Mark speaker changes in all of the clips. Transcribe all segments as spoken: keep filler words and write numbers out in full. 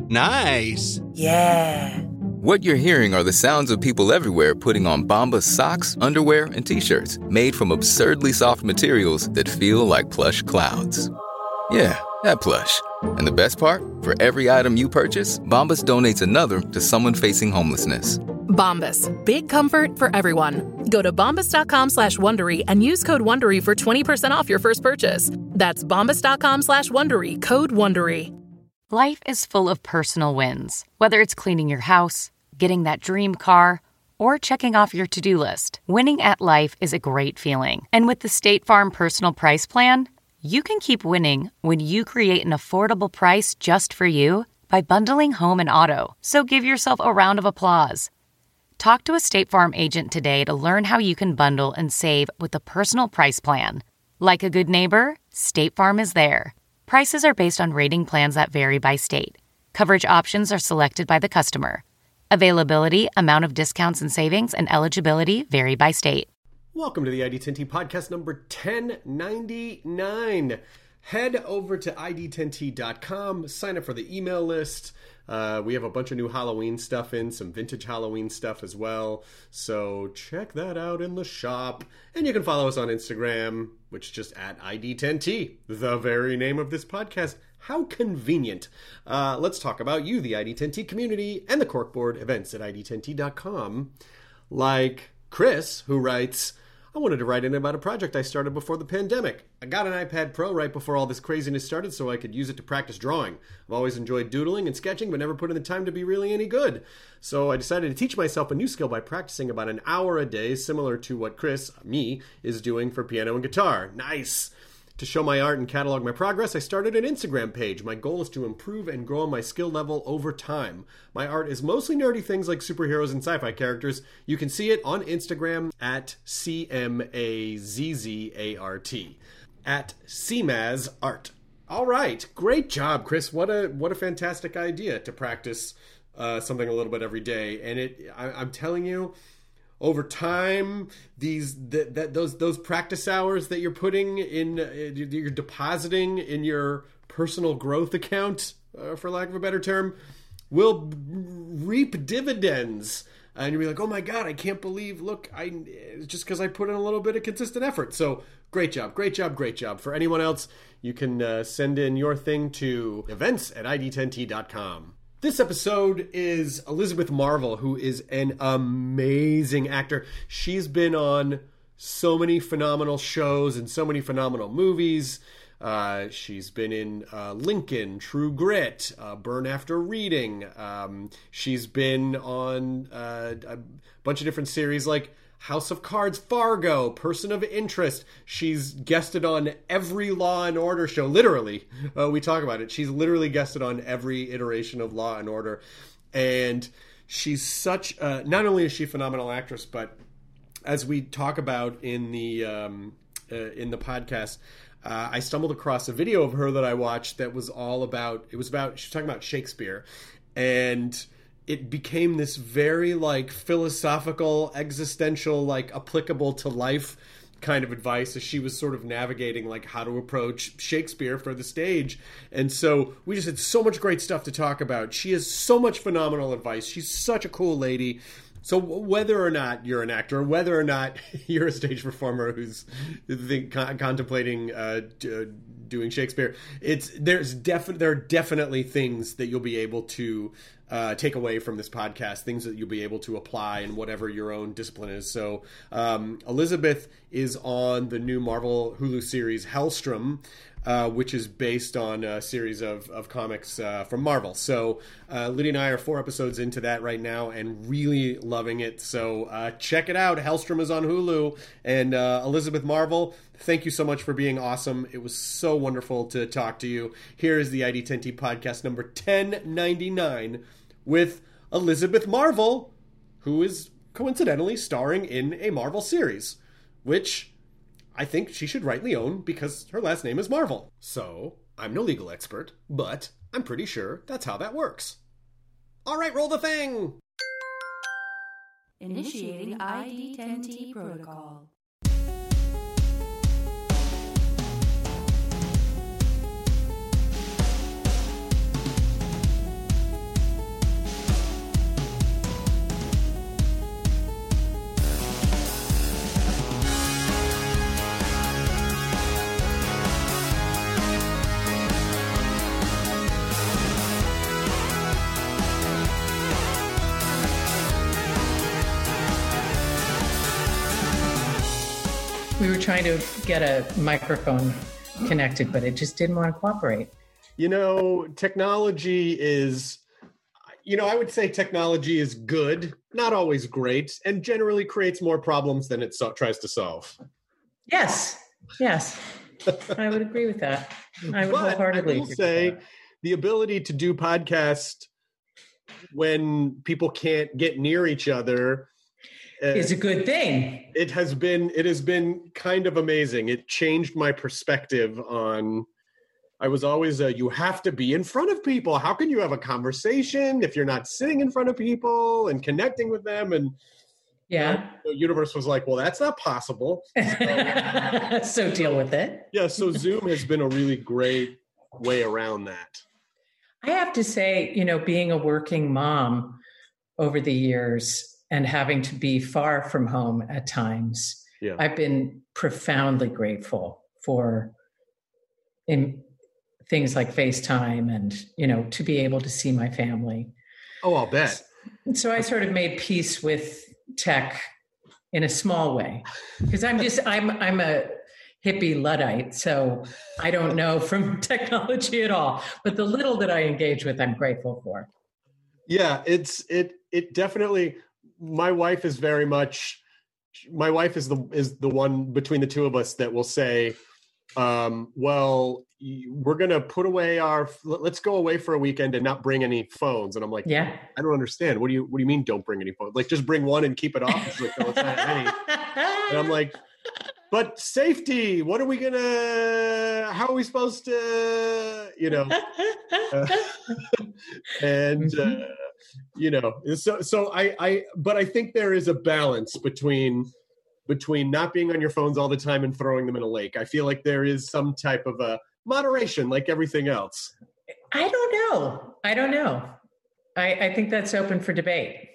Speaker 1: Nice.
Speaker 2: Yeah.
Speaker 3: What you're hearing are the sounds of people everywhere putting on Bombas socks, underwear, and T-shirts made from absurdly soft materials that feel like plush clouds. Yeah, that plush. And the best part? For every item you purchase, Bombas donates another to someone facing homelessness.
Speaker 4: Bombas. Big comfort for everyone. Go to bombas.com slash Wondery and use code Wondery for twenty percent off your first purchase. That's bombas.com slash Wondery. Code Wondery.
Speaker 5: Life is full of personal wins. Whether it's cleaning your house, getting that dream car, or checking off your to-do list. Winning at life is a great feeling. And with the State Farm Personal Price Plan, you can keep winning when you create an affordable price just for you by bundling home and auto. So give yourself a round of applause. Talk to a State Farm agent today to learn how you can bundle and save with the Personal Price Plan. Like a good neighbor, State Farm is there. Prices are based on rating plans that vary by state. Coverage options are selected by the customer. Availability, amount of discounts and savings, and eligibility vary by state.
Speaker 6: Welcome to the I D ten T podcast number ten ninety-nine. Head over to I D ten T dot com, sign up for the email list. Uh, we have a bunch of new Halloween stuff in, some vintage Halloween stuff as well. So check that out in the shop. And you can follow us on Instagram, which is just at I D ten T, the very name of this podcast. How convenient. Uh, let's talk about you, the I D ten T community, and the Corkboard events at I D ten T dot com. Like Chris, who writes, I wanted to write in about a project I started before the pandemic. I got an iPad Pro right before all this craziness started so I could use it to practice drawing. I've always enjoyed doodling and sketching, but never put in the time to be really any good. So I decided to teach myself a new skill by practicing about an hour a day, similar to what Chris, me, is doing for piano and guitar. Nice! To show my art and catalog my progress, I started an Instagram page. My goal is to improve and grow my skill level over time. My art is mostly nerdy things like superheroes and sci-fi characters. You can see it on Instagram at C M A Z Z A R T, at C M A Z Art. All right, great job, Chris. What a what a fantastic idea to practice uh, something a little bit every day. And it, I, I'm telling you, over time, these that, that those those practice hours that you're putting in, uh, you're depositing in your personal growth account, uh, for lack of a better term, will b- reap dividends. And you'll be like, oh my God, I can't believe, look, I just because I put in a little bit of consistent effort. So great job, great job, great job. For anyone else, you can uh, send in your thing to events at I D ten T dot com. This episode is Elizabeth Marvel, who is an amazing actor. She's been on so many phenomenal shows and so many phenomenal movies. Uh, she's been in uh, Lincoln, True Grit, uh, Burn After Reading. Um, she's been on uh, a bunch of different series like House of Cards, Fargo, Person of Interest. She's guested on every Law and Order show. Literally, uh, we talk about it. She's literally guested on every iteration of Law and Order. And she's such, uh, not only is she a phenomenal actress, but as we talk about in the, um, uh, in the podcast, uh, I stumbled across a video of her that I watched that was all about, it was about, she was talking about Shakespeare. And it became this very like philosophical, existential, like applicable to life kind of advice as she was sort of navigating like how to approach Shakespeare for the stage. And so we just had so much great stuff to talk about. She has so much phenomenal advice. She's such a cool lady. So whether or not you're an actor, whether or not you're a stage performer who's think, con- contemplating uh, d- doing Shakespeare, it's there's defi- there are definitely things that you'll be able to uh, take away from this podcast, things that you'll be able to apply in whatever your own discipline is. So um, Elizabeth is on the new Marvel Hulu series Hellstrom, Uh, which is based on a series of, of comics uh, from Marvel. So uh, Lydia and I are four episodes into that right now and really loving it. So uh, check it out. Hellstrom is on Hulu. And uh, Elizabeth Marvel, thank you so much for being awesome. It was so wonderful to talk to you. Here is the I D ten T podcast number ten ninety-nine with Elizabeth Marvel, who is coincidentally starring in a Marvel series, which I think she should rightly own because her last name is Marvel. So, I'm no legal expert, but I'm pretty sure that's how that works. All right, roll the thing!
Speaker 7: Initiating I D ten T protocol.
Speaker 1: We were trying to get a microphone connected, but it just didn't want to cooperate.
Speaker 6: You know, technology is, you know, I would say technology is good, not always great, and generally creates more problems than it so- tries to solve.
Speaker 1: Yes, yes, I would agree with that. I would
Speaker 6: but
Speaker 1: wholeheartedly
Speaker 6: I will
Speaker 1: agree
Speaker 6: say
Speaker 1: with that.
Speaker 6: The ability to do podcast when people can't get near each other uh,
Speaker 1: is a good thing.
Speaker 6: It has been, it has been kind of amazing. It changed my perspective on, I was always a, you have to be in front of people. How can you have a conversation if you're not sitting in front of people and connecting with them? And
Speaker 1: yeah,
Speaker 6: you know, the universe was like, well, that's not possible.
Speaker 1: So, so deal with it.
Speaker 6: Yeah. So Zoom has been a really great way around that.
Speaker 1: I have to say, you know, being a working mom over the years and having to be far from home at times,
Speaker 6: yeah.
Speaker 1: I've been profoundly grateful for in things like FaceTime and, you know, to be able to see my family.
Speaker 6: Oh, I'll bet.
Speaker 1: So I sort of made peace with tech in a small way, because I'm just, I'm, I'm a hippie Luddite, so I don't know from technology at all, but the little that I engage with, I'm grateful for.
Speaker 6: Yeah, it's, it, it definitely, my wife is very much, my wife is the, is the one between the two of us that will say, um, well, we're going to put away our, let's go away for a weekend and not bring any phones. And I'm like,
Speaker 1: yeah,
Speaker 6: I don't understand. What do you, what do you mean don't bring any phones? Like, just bring one and keep it off. She's like, no, it's not any. And I'm like, but safety, what are we going to, how are we supposed to, you know, uh, and, uh, you know, so, so I, I, but I think there is a balance between, between not being on your phones all the time and throwing them in a lake. I feel like there is some type of a moderation, like everything else.
Speaker 1: I don't know. I don't know. I, I think that's open for debate.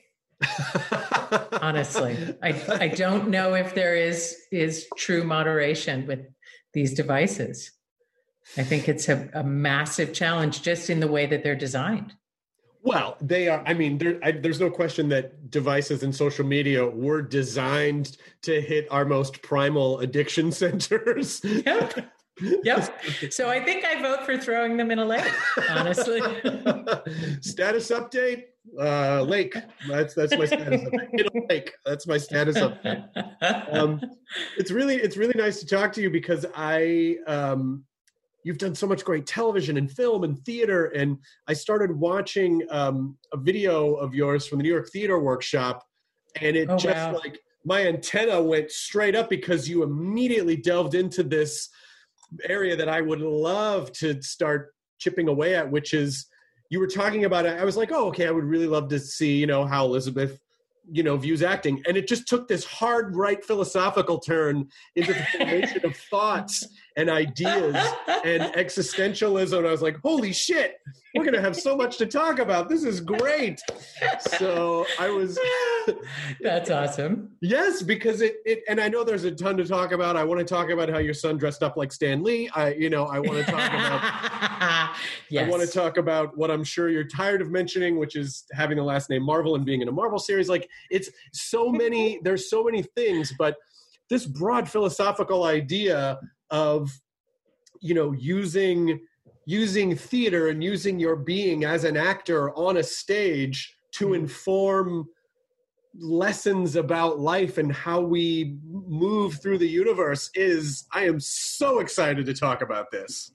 Speaker 1: Honestly, I, I don't know if there is, is true moderation with these devices. I think it's a, a massive challenge just in the way that they're designed.
Speaker 6: Well, they are. I mean, there, I, there's no question that devices and social media were designed to hit our most primal addiction centers.
Speaker 1: Yep. Yep. So I think I vote for throwing them in a lake, honestly.
Speaker 6: Status update, uh, lake. That's that's my status update. In a lake. That's my status update. Um, it's really it's really nice to talk to you because I. Um, You've done so much great television and film and theater. And I started watching um, a video of yours from the New York Theater Workshop. And it
Speaker 1: oh,
Speaker 6: just
Speaker 1: wow.
Speaker 6: like my antenna went straight up because you immediately delved into this area that I would love to start chipping away at, which is you were talking about it. I was like, oh, okay, I would really love to see, you know, how Elizabeth, you know, views acting. And it just took this hard right philosophical turn into the formation of thoughts and ideas and existentialism. And I was like, holy shit, we're going to have so much to talk about. This is great. So I was...
Speaker 1: That's awesome.
Speaker 6: Yes, because it, it, and I know there's a ton to talk about. I want to talk about how your son dressed up like Stan Lee. I, you know, I want to talk about,
Speaker 1: yes.
Speaker 6: I want to talk about what I'm sure you're tired of mentioning, which is having the last name Marvel and being in a Marvel series. Like it's so many, there's so many things, but this broad philosophical idea of, you know, using, using theater and using your being as an actor on a stage to mm. inform lessons about life and how we move through the universe is, I am so excited to talk about this.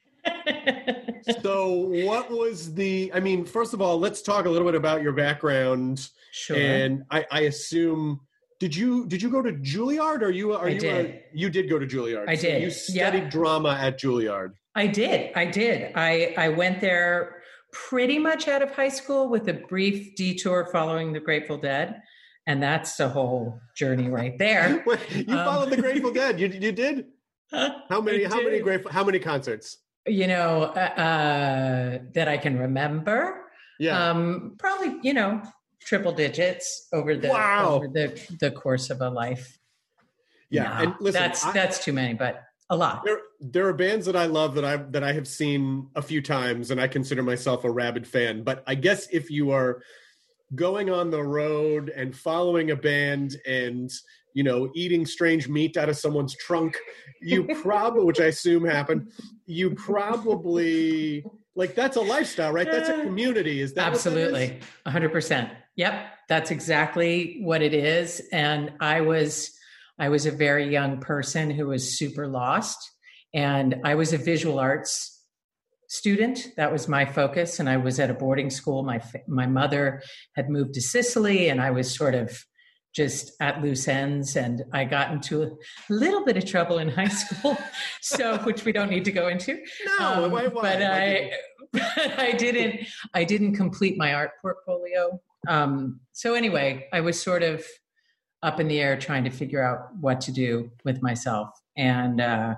Speaker 6: So what was the, I mean, first of all, let's talk a little bit about your background.
Speaker 1: Sure.
Speaker 6: And I, I assume, did you, did you go to Juilliard or you, are
Speaker 1: I
Speaker 6: you,
Speaker 1: did.
Speaker 6: A, you did go to Juilliard.
Speaker 1: I
Speaker 6: so
Speaker 1: did.
Speaker 6: You studied
Speaker 1: yep.
Speaker 6: drama at Juilliard.
Speaker 1: I did. I did. I, I went there pretty much out of high school with a brief detour following the Grateful Dead. And that's the whole journey right there.
Speaker 6: Wait, you
Speaker 1: um,
Speaker 6: followed the Grateful Dead. You you did? How many?
Speaker 1: I
Speaker 6: how
Speaker 1: did.
Speaker 6: many Grateful? How many concerts?
Speaker 1: You know, uh, that I can remember.
Speaker 6: Yeah.
Speaker 1: Um, probably, you know, triple digits over the
Speaker 6: wow.
Speaker 1: over the the course of a life.
Speaker 6: Yeah,
Speaker 1: no,
Speaker 6: and listen,
Speaker 1: that's
Speaker 6: I,
Speaker 1: that's too many, but a lot.
Speaker 6: There, there are bands that I love that I that I have seen a few times, and I consider myself a rabid fan. But I guess if you are going on the road and following a band and you know, eating strange meat out of someone's trunk, you probably, which I assume happened, you probably, like, that's a lifestyle, right? That's a community. Is that
Speaker 1: absolutely one hundred percent? Yep, that's exactly what it is. And I was, I was a very young person who was super lost, and I was a visual arts student. That was my focus. And I was at a boarding school. My, my mother had moved to Sicily, and I was sort of just at loose ends, and I got into a little bit of trouble in high school. So, which we don't need to go into.
Speaker 6: No,
Speaker 1: um,
Speaker 6: why, why?
Speaker 1: But
Speaker 6: why
Speaker 1: I, but I didn't, I didn't complete my art portfolio. Um, so anyway, I was sort of up in the air trying to figure out what to do with myself. And, uh,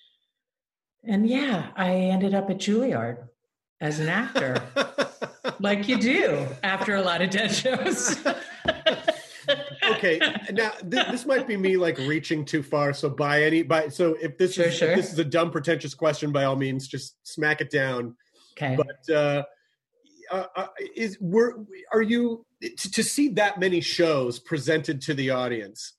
Speaker 1: And yeah, I ended up at Juilliard as an actor, like you do after a lot of dead shows.
Speaker 6: Okay, now th- this might be me like reaching too far. So by any by, so if this
Speaker 1: Sure,
Speaker 6: is
Speaker 1: sure.
Speaker 6: if this is a dumb, pretentious question, by all means, just smack it down.
Speaker 1: Okay.
Speaker 6: But uh, uh, is were are you to, to see that many shows presented to the audience?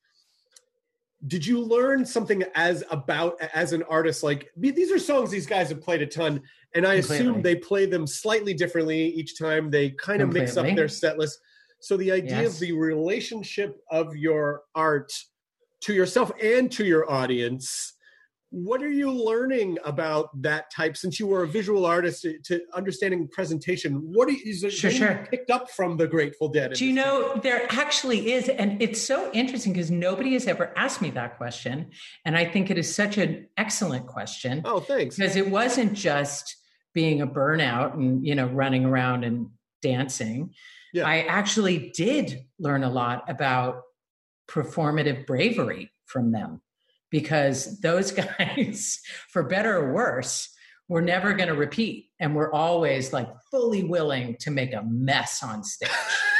Speaker 6: Did you learn something as about as an artist? Like, these are songs these guys have played a ton, and I
Speaker 1: Completely.
Speaker 6: assume they play them slightly differently each time. They kind of mix up
Speaker 1: Completely.
Speaker 6: their set list. So the idea
Speaker 1: Yes.
Speaker 6: of the relationship of your art to yourself and to your audience, what are you learning about that type, since you were a visual artist, to, to understanding presentation? What is it
Speaker 1: Sure,
Speaker 6: what
Speaker 1: sure.
Speaker 6: you picked up from the Grateful Dead?
Speaker 1: Do you know, there actually is, and it's so interesting because nobody has ever asked me that question. And I think it is such an excellent question.
Speaker 6: Oh, thanks.
Speaker 1: Because it wasn't just being a burnout and, you know, running around and dancing.
Speaker 6: Yeah.
Speaker 1: I actually did learn a lot about performative bravery from them, because those guys, for better or worse, were never going to repeat. And we're always like fully willing to make a mess on stage.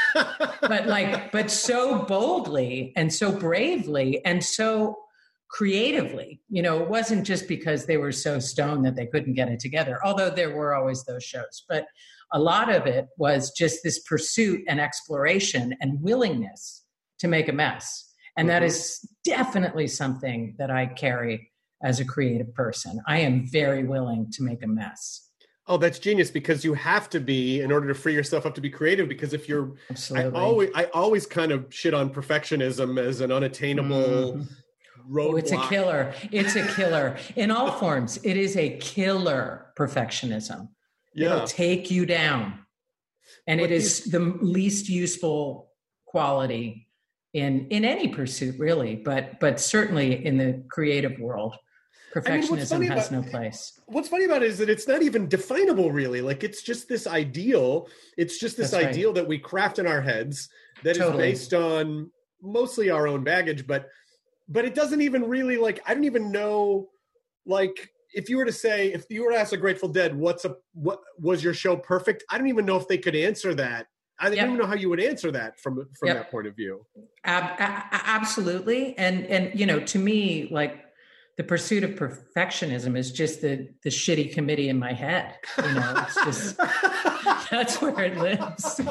Speaker 1: but like, but so boldly and so bravely and so creatively. You know, it wasn't just because they were so stoned that they couldn't get it together, although there were always those shows. But a lot of it was just this pursuit and exploration and willingness to make a mess. And that is definitely something that I carry as a creative person. I am very willing to make a mess.
Speaker 6: Oh, that's genius, because you have to be in order to free yourself up to be creative. Because if you're,
Speaker 1: Absolutely.
Speaker 6: I always, I always kind of shit on perfectionism as an unattainable
Speaker 1: Mhm.
Speaker 6: roadblock.
Speaker 1: Oh, it's a killer. It's a killer in all forms. It is a killer perfectionism.
Speaker 6: Yeah.
Speaker 1: It'll take you down. And
Speaker 6: What
Speaker 1: it is the least useful quality in, in any pursuit, really, but, but certainly in the creative world. Perfectionism
Speaker 6: funny
Speaker 1: has
Speaker 6: about-
Speaker 1: no place.
Speaker 6: What's funny about it is that it's not even definable, really. Like, it's just this ideal. It's just this
Speaker 1: That's right.
Speaker 6: ideal that we craft in our heads that
Speaker 1: Totally.
Speaker 6: is based on mostly our own baggage. But, but it doesn't even really, like, I don't even know, like, if you were to say, if you were to ask the Grateful Dead, what's a, what was your show perfect? I don't even know if they could answer that. I don't
Speaker 1: Yep.
Speaker 6: even know how you would answer that from, from
Speaker 1: Yep.
Speaker 6: that point of view.
Speaker 1: Ab- a- a- absolutely. And, and, you know, to me, like, the pursuit of perfectionism is just the, the shitty committee in my head. You know, it's just, that's where it lives.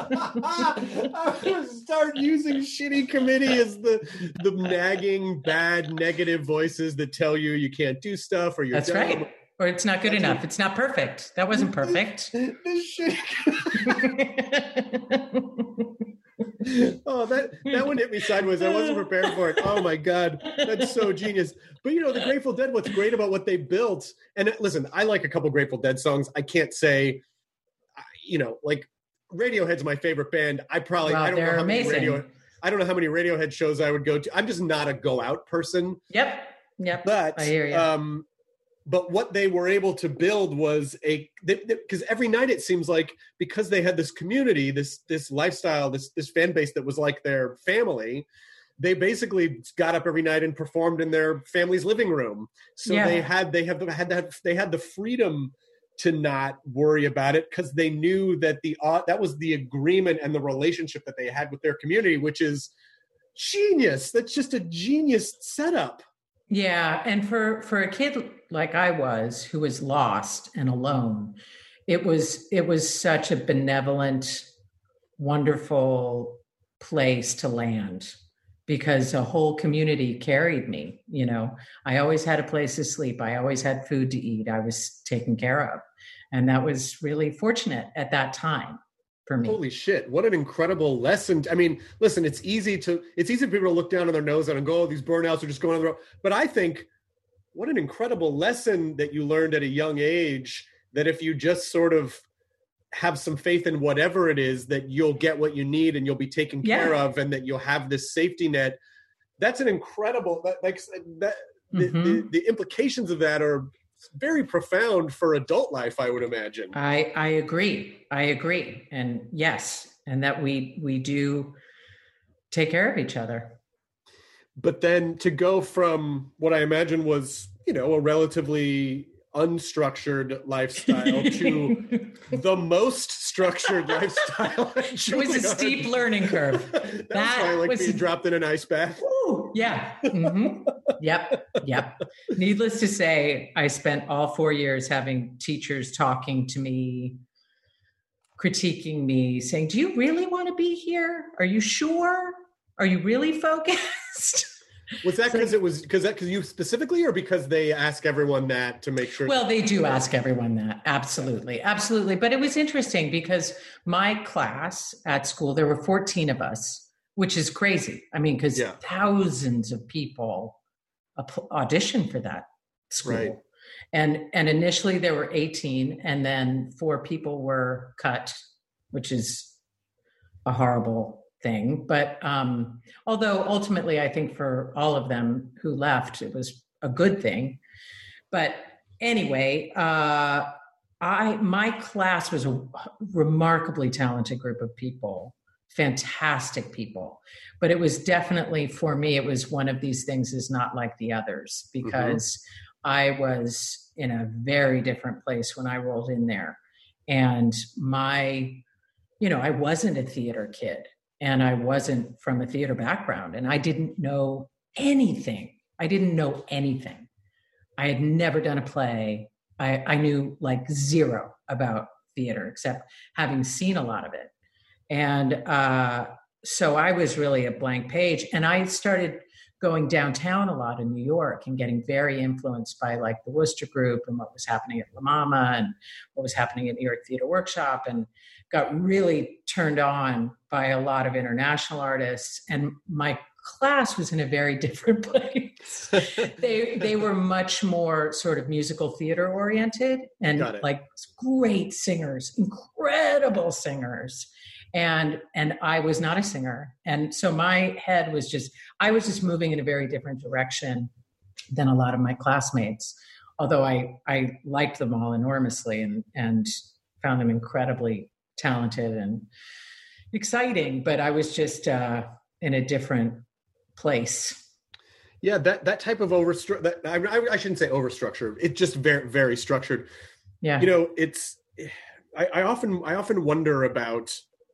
Speaker 6: I'm gonna start using shitty committee as the the nagging, bad, negative voices that tell you you can't do stuff or you're
Speaker 1: That's
Speaker 6: dumb.
Speaker 1: right. Or it's not good
Speaker 6: That's
Speaker 1: enough.
Speaker 6: what-
Speaker 1: It's not perfect. That wasn't perfect.
Speaker 6: The shitty. Oh, that that one hit me sideways. I wasn't prepared for it. Oh my God, that's so genius. But you know, the Grateful Dead, what's great about what they built, and listen, I like a couple Grateful Dead songs. I can't say, you know, like Radiohead's my favorite band. I probably
Speaker 1: Wow,
Speaker 6: I don't know
Speaker 1: they're
Speaker 6: how many
Speaker 1: amazing.
Speaker 6: radio I don't know how many Radiohead shows I would go to. I'm just not a go out person.
Speaker 1: Yep. Yep.
Speaker 6: But
Speaker 1: I hear you.
Speaker 6: um, but what they were able to build was a because every night it seems like, because they had this community, this this lifestyle, this this fan base that was like their family. They basically got up every night and performed in their family's living room. So
Speaker 1: Yeah.
Speaker 6: they had they have had that they had the freedom to not worry about it, because they knew that the uh, that was the agreement and the relationship that they had with their community, which is genius. That's just a genius setup.
Speaker 1: Yeah, and for for a kid like I was, who was lost and alone, it was it was such a benevolent, wonderful place to land, because a whole community carried me. You know, I always had a place to sleep. I always had food to eat. I was taken care of. And that was really fortunate at that time for me.
Speaker 6: Holy shit. What an incredible lesson. I mean, listen, it's easy to, it's easy for people to look down on their nose and go, oh, these burnouts are just going on the road. But I think what an incredible lesson that you learned at a young age, that if you just sort of have some faith in whatever it is, that you'll get what you need and you'll be taken yeah. care of, and that you'll have this safety net. That's an incredible, that, like that, mm-hmm. the, the, the implications of that are very profound for adult life, I would imagine.
Speaker 1: I, I agree. I agree. And yes, and that we, we do take care of each other.
Speaker 6: But then to go from what I imagine was, you know, a relatively unstructured lifestyle to the most structured lifestyle.
Speaker 1: It was a steep learning curve.
Speaker 6: That, that was like was being dropped in an ice bath.
Speaker 1: Ooh, yeah. Mm-hmm. Yep. Yep. Needless to say, I spent all four years having teachers talking to me, critiquing me, saying, do you really want to be here? Are you sure? Are you really focused?
Speaker 6: Was that because so, it was because that because you specifically, or because they ask everyone that to make sure?
Speaker 1: Well, they do ask everyone that. Absolutely. Absolutely. But it was interesting because my class at school, there were fourteen of us, which is crazy. I mean, because yeah. thousands of people audition for that school. Right. And, and initially there were eighteen, and then four people were cut, which is a horrible thing. But um, although ultimately I think for all of them who left, it was a good thing. But anyway, uh, I my class was a remarkably talented group of people, fantastic people. But it was definitely, for me, it was one of these things is not like the others, because mm-hmm. I was in a very different place when I rolled in there. And my, you know, I wasn't a theater kid. And I wasn't from a theater background, and I didn't know anything. I didn't know anything. I had never done a play. I, I knew like zero about theater, except having seen a lot of it. And uh, so I was really a blank page. And I started going downtown a lot in New York and getting very influenced by like the Wooster Group and what was happening at La Mama and what was happening at New York Theater Workshop, and got really turned on by a lot of international artists. And my class was in a very different place. they they were much more sort of musical theater oriented, and like great singers, incredible singers. And and I was not a singer. And so my head was just, I was just moving in a very different direction than a lot of my classmates. Although I, I liked them all enormously and, and found them incredibly talented and exciting, but I was just uh, in a different place.
Speaker 6: Yeah, that, that type of overstru- that I, I shouldn't say overstructured. It's just very, very structured.
Speaker 1: Yeah.
Speaker 6: You know, it's, I, I often, I often wonder about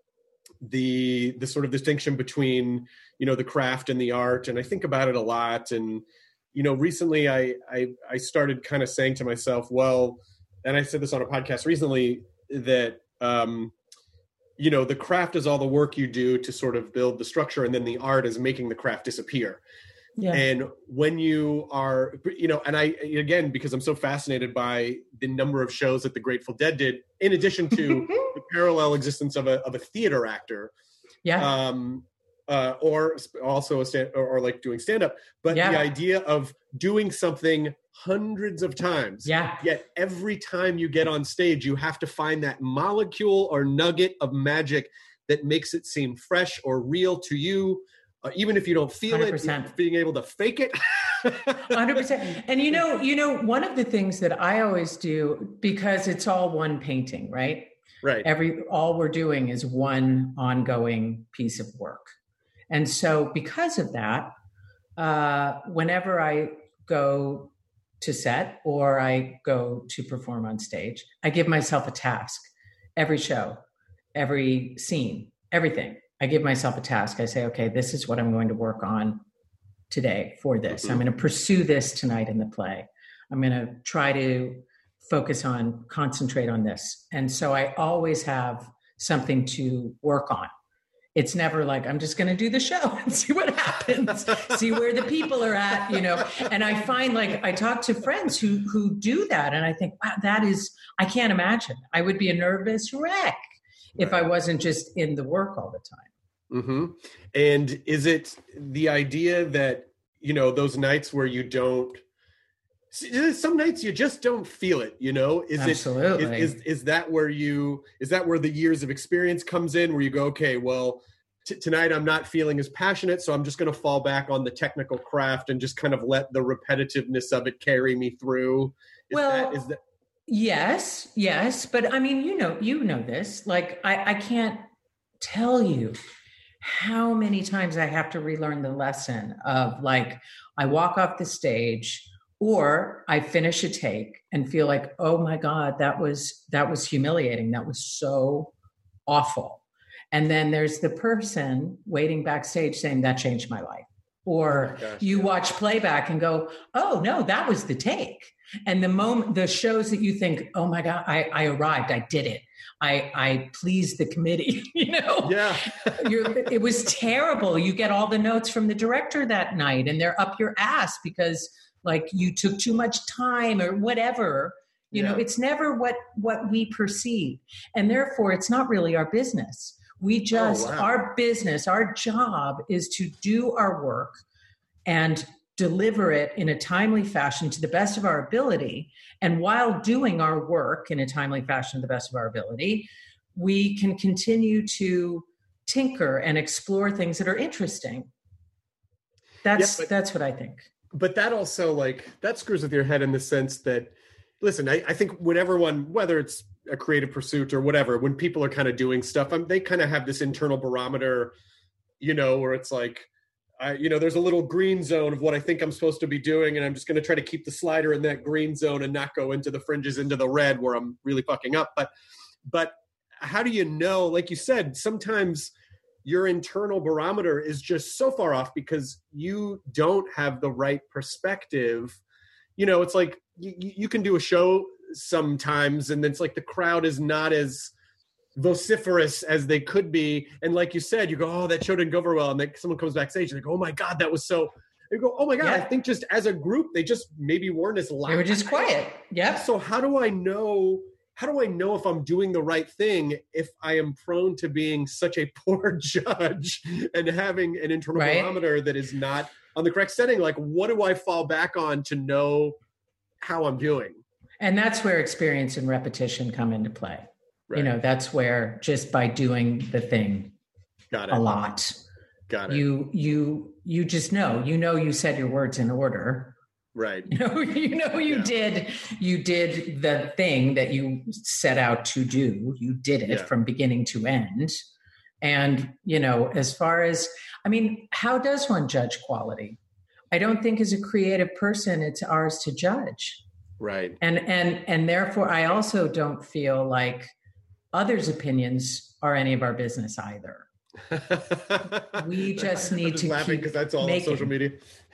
Speaker 6: the, the sort of distinction between, you know, the craft and the art. And I think about it a lot. And, you know, recently I, I, I started kind of saying to myself, well, and I said this on a podcast recently, that, um, you know, the craft is all the work you do to sort of build the structure, and then the art is making the craft disappear. Yeah. And when you are, you know, and I, again, because I'm so fascinated by the number of shows that the Grateful Dead did, in addition to the parallel existence of a, of a theater actor.
Speaker 1: Yeah.
Speaker 6: Um, uh, or also a stand, or, or like doing stand-up, but yeah. the idea of doing something hundreds of times.
Speaker 1: Yeah.
Speaker 6: Yet every time you get on stage, you have to find that molecule or nugget of magic that makes it seem fresh or real to you. Uh, even if you don't feel one hundred percent. It, being able to fake it.
Speaker 1: one hundred percent. And you know, you know, one of the things that I always do, because it's all one painting, right?
Speaker 6: Right.
Speaker 1: Every, all we're doing is one ongoing piece of work. And so because of that, uh, whenever I go to set or I go to perform on stage, I give myself a task. Every show, every scene, everything. I give myself a task. I say, okay, this is what I'm going to work on today for this. Mm-hmm. I'm going to pursue this tonight in the play. I'm going to try to focus on, concentrate on this. And so I always have something to work on. It's never like, I'm just going to do the show and see what happens, see where the people are at, you know? And I find like, I talk to friends who, who do that. And I think, wow, that is, I can't imagine. I would be a nervous wreck if I wasn't just in the work all the time.
Speaker 6: Mm-hmm. And is it the idea that, you know, those nights where you don't, some nights you just don't feel it, you know, is
Speaker 1: Absolutely.
Speaker 6: it, is, is, is that where you, is that where the years of experience comes in, where you go, okay, well, t- tonight I'm not feeling as passionate, so I'm just going to fall back on the technical craft and just kind of let the repetitiveness of it carry me through. Is
Speaker 1: well,
Speaker 6: that, is that,
Speaker 1: yes, yes. But I mean, you know, you know this, like, I, I can't tell you how many times I have to relearn the lesson of like, I walk off the stage, or I finish a take and feel like, oh my God, that was, that was humiliating. That was so awful. And then there's the person waiting backstage saying that changed my life. Or oh my gosh, you yeah. watch playback and go, oh no, that was the take. And the moment, the shows that you think, oh my God, I, I arrived, I did it. I, I pleased the committee, you know?
Speaker 6: Yeah.
Speaker 1: You're, it was terrible. You get all the notes from the director that night and they're up your ass because like you took too much time or whatever, you yeah. know, it's never what, what we perceive. And therefore it's not really our business. We just, oh, wow. our business, our job is to do our work and deliver it in a timely fashion to the best of our ability. And while doing our work in a timely fashion to the best of our ability, we can continue to tinker and explore things that are interesting. That's, yeah, but- that's what I think.
Speaker 6: But that also, like, that screws with your head in the sense that, listen, I, I think when everyone, whether it's a creative pursuit or whatever, when people are kind of doing stuff, um, they kind of have this internal barometer, you know, where it's like, I, you know, there's a little green zone of what I think I'm supposed to be doing, and I'm just going to try to keep the slider in that green zone and not go into the fringes, into the red where I'm really fucking up. But, but how do you know, like you said, sometimes your internal barometer is just so far off because you don't have the right perspective. You know, it's like you, you can do a show sometimes and it's like the crowd is not as vociferous as they could be. And like you said, you go, oh, that show didn't go very well. And then someone comes backstage and they go, oh my God, that was so, you go, oh my God, yeah. I think just as a group, they just maybe weren't as loud.
Speaker 1: They were just quiet. Yeah.
Speaker 6: So how do I know How do I know if I'm doing the right thing if I am prone to being such a poor judge and having an internal right. barometer that is not on the correct setting? Like, what do I fall back on to know how I'm doing?
Speaker 1: And that's where experience and repetition come into play. Right. You know, that's where just by doing the thing
Speaker 6: Got it.
Speaker 1: a lot,
Speaker 6: Got it.
Speaker 1: you, you, you just know, you know, you said your words in order.
Speaker 6: Right.
Speaker 1: You know, you know, you yeah. did, you did the thing that you set out to do. You did it yeah. from beginning to end. And, you know, as far as, I mean, how does one judge quality? I don't think as a creative person, it's ours to judge.
Speaker 6: Right.
Speaker 1: And, and, and therefore I also don't feel like others' opinions are any of our business either. We just need
Speaker 6: I'm just
Speaker 1: to
Speaker 6: laughing because that's all on social media.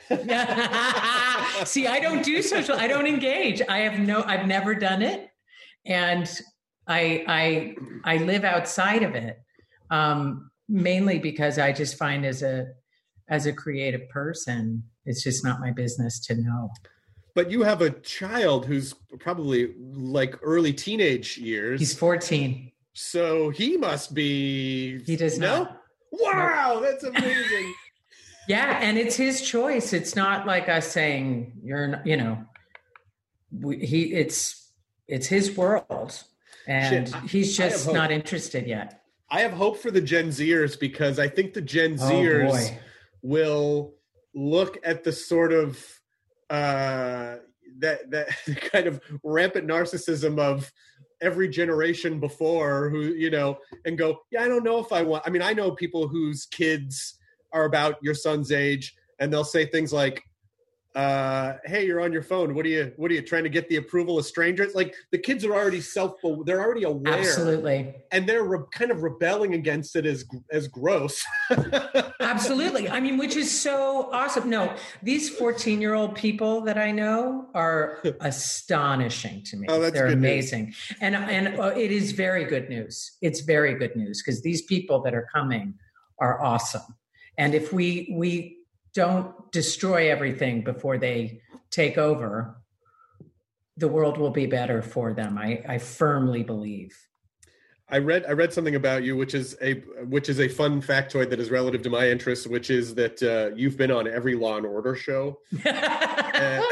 Speaker 1: See, I don't do social. I don't engage. I have no. I've never done it, and I I I live outside of it, um, mainly because I just find as a as a creative person, it's just not my business to know.
Speaker 6: But you have a child who's probably like early teenage years.
Speaker 1: He's fourteen.
Speaker 6: So he must be.
Speaker 1: He does
Speaker 6: no?
Speaker 1: not.
Speaker 6: Wow,
Speaker 1: nope.
Speaker 6: That's amazing.
Speaker 1: Yeah, and it's his choice. It's not like us saying you're, not, you know, we, he. It's it's his world, and Shit, he's just not interested yet.
Speaker 6: I have hope for the Gen Zers because I think the Gen Zers oh, will look at the sort of uh, that that kind of rampant narcissism of every generation before, who, you know, and go, yeah, I don't know if I want, I mean, I know people whose kids are about your son's age and they'll say things like, uh, hey, you're on your phone. What are you, what are you trying to get the approval of strangers? Like the kids are already self, they're already aware.
Speaker 1: Absolutely.
Speaker 6: And they're re- kind of rebelling against it as, as gross.
Speaker 1: Absolutely. I mean, which is so awesome. No, these fourteen year old people that I know are astonishing to me.
Speaker 6: Oh, that's
Speaker 1: They're
Speaker 6: good
Speaker 1: amazing.
Speaker 6: News.
Speaker 1: And, and uh, it is very good news. It's very good news because these people that are coming are awesome. And if we we don't destroy everything before they take over, the world will be better for them. I, I firmly believe.
Speaker 6: I read I read something about you, which is a which is a fun factoid that is relative to my interests, which is that uh, you've been on every Law and Order show. uh,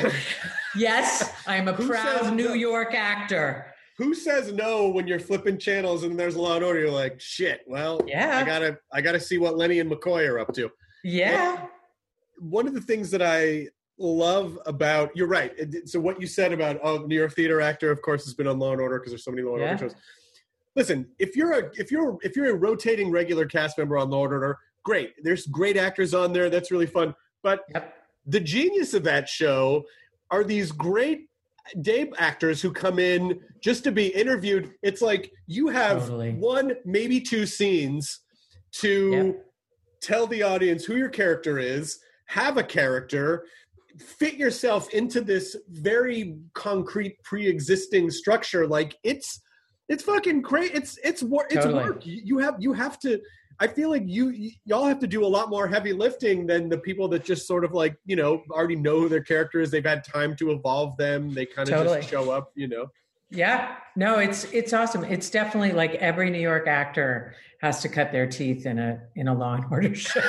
Speaker 1: yes, I'm a proud New no? York actor.
Speaker 6: Who says no when you're flipping channels and there's Law and Order? You're like, shit. Well, yeah, I gotta I gotta see what Lenny and McCoy are up to.
Speaker 1: Yeah.
Speaker 6: But one of the things that I love about you're right. So what you said about oh, New York theater actor, of course, has been on Law and Order because there's so many Law and yeah. Order shows. Listen, if you're a if you're if you're a rotating regular cast member on Law and Order, great. There's great actors on there. That's really fun. But yep. the genius of that show are these great day actors who come in just to be interviewed. It's like you have totally. one, maybe two scenes to yep. tell the audience who your character is, have a character, fit yourself into this very concrete pre-existing structure. Like it's It's fucking great. It's it's work. It's
Speaker 1: totally.
Speaker 6: work. You have you have to. I feel like you y'all have to do a lot more heavy lifting than the people that just sort of like you know already know who their character is. They've had time to evolve them. They kind of totally. just show up. You know.
Speaker 1: Yeah. No. It's it's awesome. It's definitely like every New York actor has to cut their teeth in a in a Law and Order show,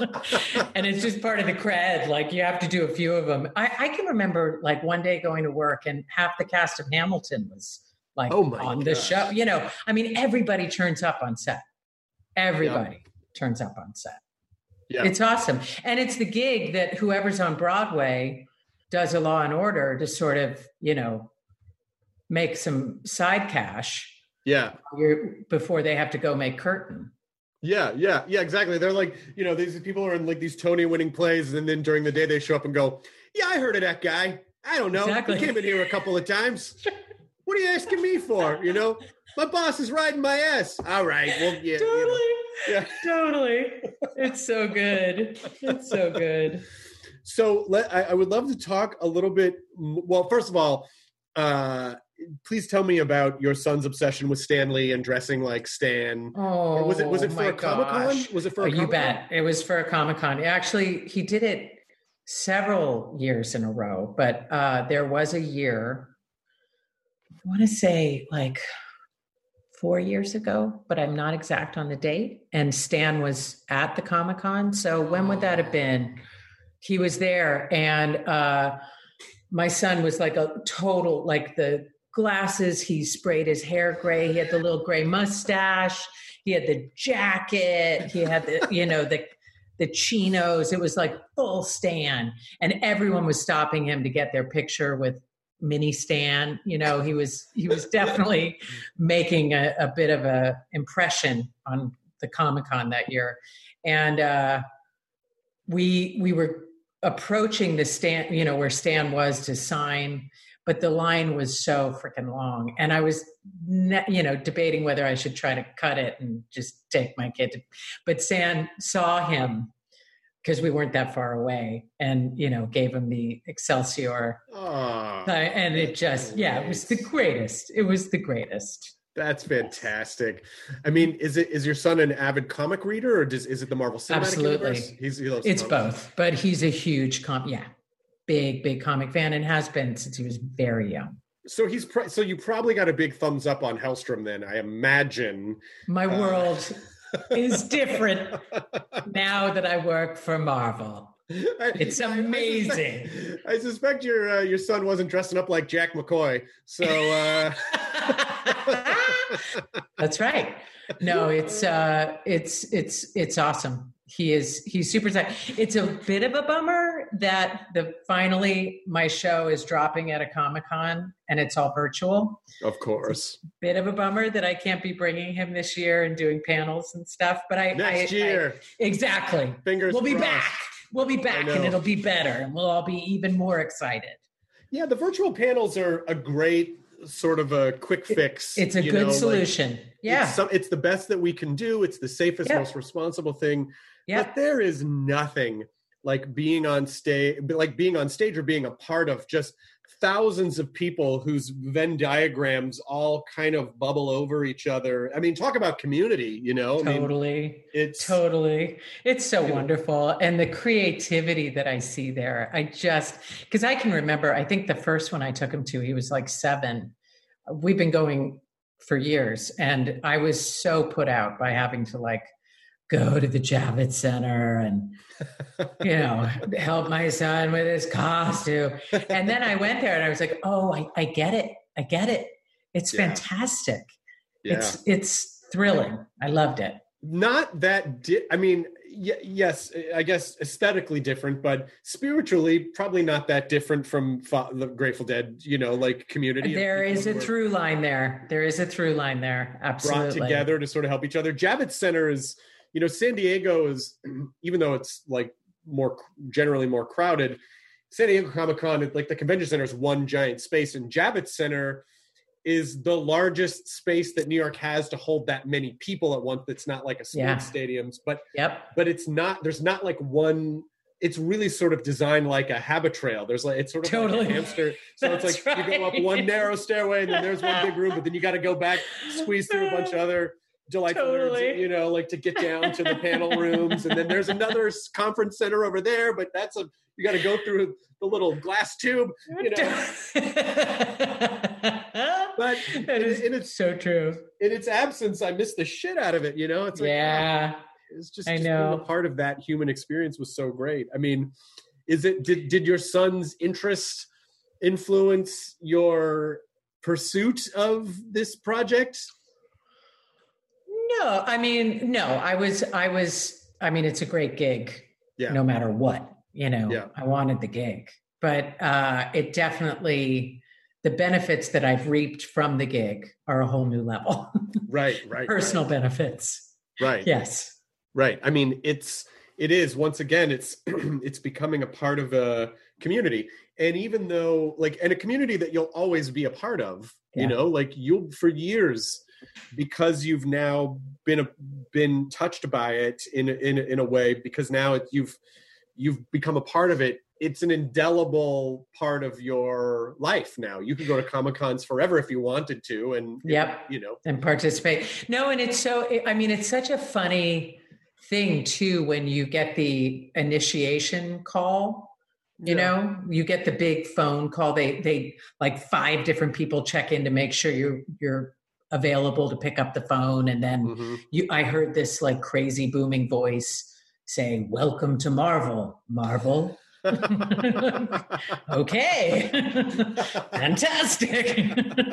Speaker 1: and it's just part of the cred. Like you have to do a few of them. I, I can remember like one day going to work and half the cast of Hamilton was. Like oh my on the show, you know, I mean, everybody turns up on set. Everybody yeah. turns up on set. Yeah. It's awesome. And it's the gig that whoever's on Broadway does a Law and Order to sort of, you know, make some side cash.
Speaker 6: Yeah.
Speaker 1: Before they have to go make curtain.
Speaker 6: Yeah, yeah, yeah, exactly. They're like, you know, these people are in like these Tony winning plays. And then during the day they show up and go, yeah, I heard of that guy. I don't know. Exactly. He came in here a couple of times. What are you asking me for? You know, my boss is riding my ass. All right. Well, yeah.
Speaker 1: Totally.
Speaker 6: You know. Yeah.
Speaker 1: Totally. It's so good. It's so good.
Speaker 6: So let, I, I would love to talk a little bit. Well, first of all, uh, please tell me about your son's obsession with Stan Lee and dressing like Stan.
Speaker 1: Oh,
Speaker 6: or was it was it for a
Speaker 1: Comic
Speaker 6: Con? Was it for a
Speaker 1: oh,
Speaker 6: Comic-Con?
Speaker 1: You bet. It was for a Comic Con. Actually, he did it several years in a row, but uh, there was a year. I want to say like four years ago, but I'm not exact on the date. And Stan was at the Comic-Con. So when would that have been? He was there. And uh, my son was like a total, like the glasses, he sprayed his hair gray. He had the little gray mustache. He had the jacket. He had the, you know, the, the chinos. It was like full Stan. And everyone was stopping him to get their picture with mini Stan. You know, he was he was definitely making a, a bit of a impression on the Comic-Con that year. And uh, we we were approaching the Stan, you know, where Stan was to sign, but the line was so freaking long. And I was, ne- you know, debating whether I should try to cut it and just take my kid to, but Stan saw him because we weren't that far away, and, you know, gave him the Excelsior.
Speaker 6: Aww,
Speaker 1: and it just, yeah, it was the greatest. It was the greatest.
Speaker 6: That's fantastic. I mean, is it is your son an avid comic reader, or does, is it the Marvel Cinematic
Speaker 1: Absolutely.
Speaker 6: Universe? He's, he loves
Speaker 1: it's
Speaker 6: comics.
Speaker 1: Both, but he's a huge, com- yeah, big, big comic fan, and has been since he was very young.
Speaker 6: So he's pro- so you probably got a big thumbs up on Hellstrom then, I imagine.
Speaker 1: My
Speaker 6: uh,
Speaker 1: world is different now that I work for Marvel. It's amazing.
Speaker 6: I, I, suspect, I suspect your uh, your son wasn't dressing up like Jack McCoy. So uh...
Speaker 1: That's right. No, it's uh, it's it's it's awesome. He is he's super excited. It's a bit of a bummer that the finally my show is dropping at a Comic-Con and it's all virtual.
Speaker 6: Of course.
Speaker 1: It's a bit of a bummer that I can't be bringing him this year and doing panels and stuff. But I
Speaker 6: next
Speaker 1: I,
Speaker 6: year
Speaker 1: I, exactly.
Speaker 6: Fingers
Speaker 1: we'll be
Speaker 6: crossed.
Speaker 1: back. We'll be back and it'll be better and we'll all be even more excited.
Speaker 6: Yeah, the virtual panels are a great sort of a quick fix.
Speaker 1: It's a good
Speaker 6: know,
Speaker 1: solution.
Speaker 6: like,
Speaker 1: yeah.
Speaker 6: It's, some, it's the best that we can do. It's the safest, yep. most responsible thing. Yep. But there is nothing like being on stage, like being on stage or being a part of just thousands of people whose Venn diagrams all kind of bubble over each other. I mean, talk about community, you know?
Speaker 1: Totally.
Speaker 6: I mean, it's
Speaker 1: totally. It's so wonderful. And the creativity that I see there, I just, because I can remember, I think the first one I took him to, he was like seven. We've been going for years. And I was so put out by having to like go to the Javits Center and, you know, help my son with his costume. And then I went there and I was like, oh, I, I get it. I get it. It's
Speaker 6: Yeah.
Speaker 1: fantastic.
Speaker 6: Yeah.
Speaker 1: It's, it's thrilling. I loved it.
Speaker 6: not that, di- I mean, y- yes, I guess aesthetically different, but spiritually probably not that different from Fa- the Grateful Dead, you know, like community.
Speaker 1: There is a
Speaker 6: who are
Speaker 1: through line there. There is a through line there. Absolutely.
Speaker 6: brought together to sort of help each other. Javits Center is, you know, San Diego is, even though it's like more generally more crowded, San Diego Comic-Con, like the convention center is one giant space, and Javits Center is the largest space that New York has to hold that many people at once. It's not like a sports
Speaker 1: Yeah.
Speaker 6: stadiums, but
Speaker 1: Yep.
Speaker 6: but it's not, there's not like one, it's really sort of designed like a habit trail. There's like, it's sort of
Speaker 1: Totally.
Speaker 6: like a hamster. So it's
Speaker 1: That's
Speaker 6: like you go up
Speaker 1: right.
Speaker 6: one narrow stairway and then there's one big room, but then you got to go back, squeeze through a bunch of other delightful
Speaker 1: Totally.
Speaker 6: nerds, you know, like to get down to the panel rooms. And then there's another s- conference center over there, but that's a, you got to go through the little glass tube, you know. But
Speaker 1: that
Speaker 6: in-
Speaker 1: is
Speaker 6: in its-
Speaker 1: so true.
Speaker 6: in its absence, I miss the shit out of it, you know. It's like,
Speaker 1: Yeah.
Speaker 6: it's just,
Speaker 1: I
Speaker 6: just being
Speaker 1: know.
Speaker 6: a part of that human experience was so great. I mean, is it did did your son's interest influence your pursuit of this project?
Speaker 1: No, I mean, no, I was, I was, I mean, it's a great gig,
Speaker 6: Yeah.
Speaker 1: no matter what, you know,
Speaker 6: Yeah.
Speaker 1: I wanted the gig, but uh, it definitely, the benefits that I've reaped from the gig are a whole new level.
Speaker 6: Right, right.
Speaker 1: Personal benefits.
Speaker 6: Right.
Speaker 1: Yes.
Speaker 6: Right. I mean, it's it is once again, it's it's becoming a part of a community. And even though like and a community that you'll always be a part of,
Speaker 1: Yeah.
Speaker 6: you know, like you'll for years, because you've now been a, been touched by it in a- in a- in a way, because now it, you've you've become a part of it. It's an indelible part of your life now. You can go to Comic-Cons forever if you wanted to, and
Speaker 1: Yep.
Speaker 6: you know,
Speaker 1: And participate. No, and it's so, I mean, it's such a funny thing too, when you get the initiation call, you
Speaker 6: Yeah.
Speaker 1: know, you get the big phone call. They, they like five different people check in to make sure you're, you're available to pick up the phone. And then
Speaker 6: Mhm.
Speaker 1: you, I heard this like crazy booming voice saying, "Welcome to Marvel, Marvel." Okay. Fantastic.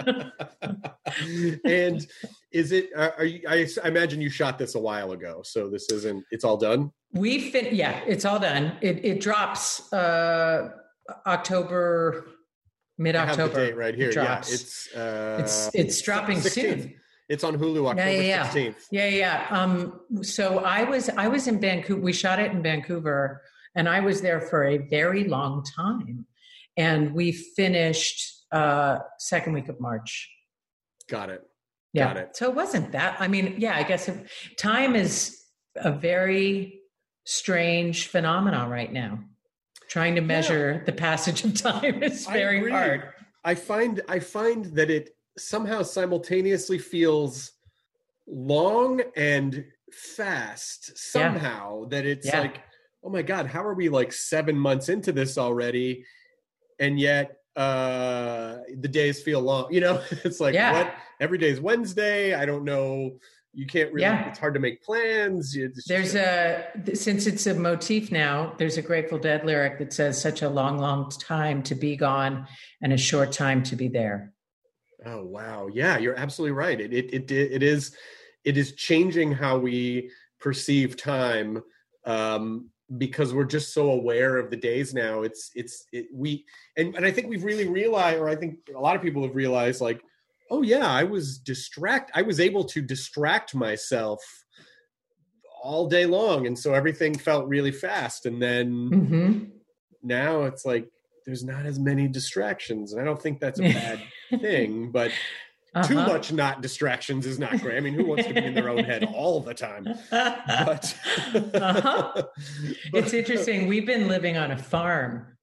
Speaker 6: And is it? Are, are you? I, I imagine you shot this a while ago, so this isn't. It's all done.
Speaker 1: We fin yeah, it's all done. It it drops uh October, mid
Speaker 6: I have
Speaker 1: October.
Speaker 6: the date right here.
Speaker 1: It
Speaker 6: Yeah,
Speaker 1: drops.
Speaker 6: it's uh,
Speaker 1: it's it's dropping
Speaker 6: sixteenth.
Speaker 1: soon.
Speaker 6: It's on Hulu
Speaker 1: Yeah,
Speaker 6: October
Speaker 1: yeah, yeah.
Speaker 6: sixteenth.
Speaker 1: Yeah, yeah. Um so I was I was in Vancouver. We shot it in Vancouver, and I was there for a very long time. And we finished uh second week of March.
Speaker 6: Got it.
Speaker 1: Yeah.
Speaker 6: Got it.
Speaker 1: So it wasn't that. I mean, yeah, I guess if, time is a very strange phenomenon right now. Trying to measure the passage of time is
Speaker 6: I
Speaker 1: very
Speaker 6: agree.
Speaker 1: hard.
Speaker 6: I find I find that it somehow simultaneously feels long and fast somehow, that it's
Speaker 1: Yeah.
Speaker 6: like, oh my God, how are we like seven months into this already? And yet uh the days feel long, you know. It's like,
Speaker 1: Yeah.
Speaker 6: what, every day is Wednesday. I don't know, you can't really,
Speaker 1: Yeah.
Speaker 6: it's hard to make plans. It's
Speaker 1: There's
Speaker 6: just-
Speaker 1: a, since it's a motif now, there's a Grateful Dead lyric that says, "Such a long, long time to be gone and a short time to be there."
Speaker 6: Oh wow, yeah, you're absolutely right. It it it it is it is changing how we perceive time, um, because we're just so aware of the days now. It's it's it, we and and I think we've really realized, or I think a lot of people have realized, like, oh yeah, I was distract. I was able to distract myself all day long, and so everything felt really fast. And then
Speaker 1: Mm-hmm.
Speaker 6: now it's like there's not as many distractions, and I don't think that's a bad thing, but too
Speaker 1: Uh-huh.
Speaker 6: much not distractions is not great. I mean, who wants to be in their own head all the time? But,
Speaker 1: Uh-huh. It's interesting. We've been living on a farm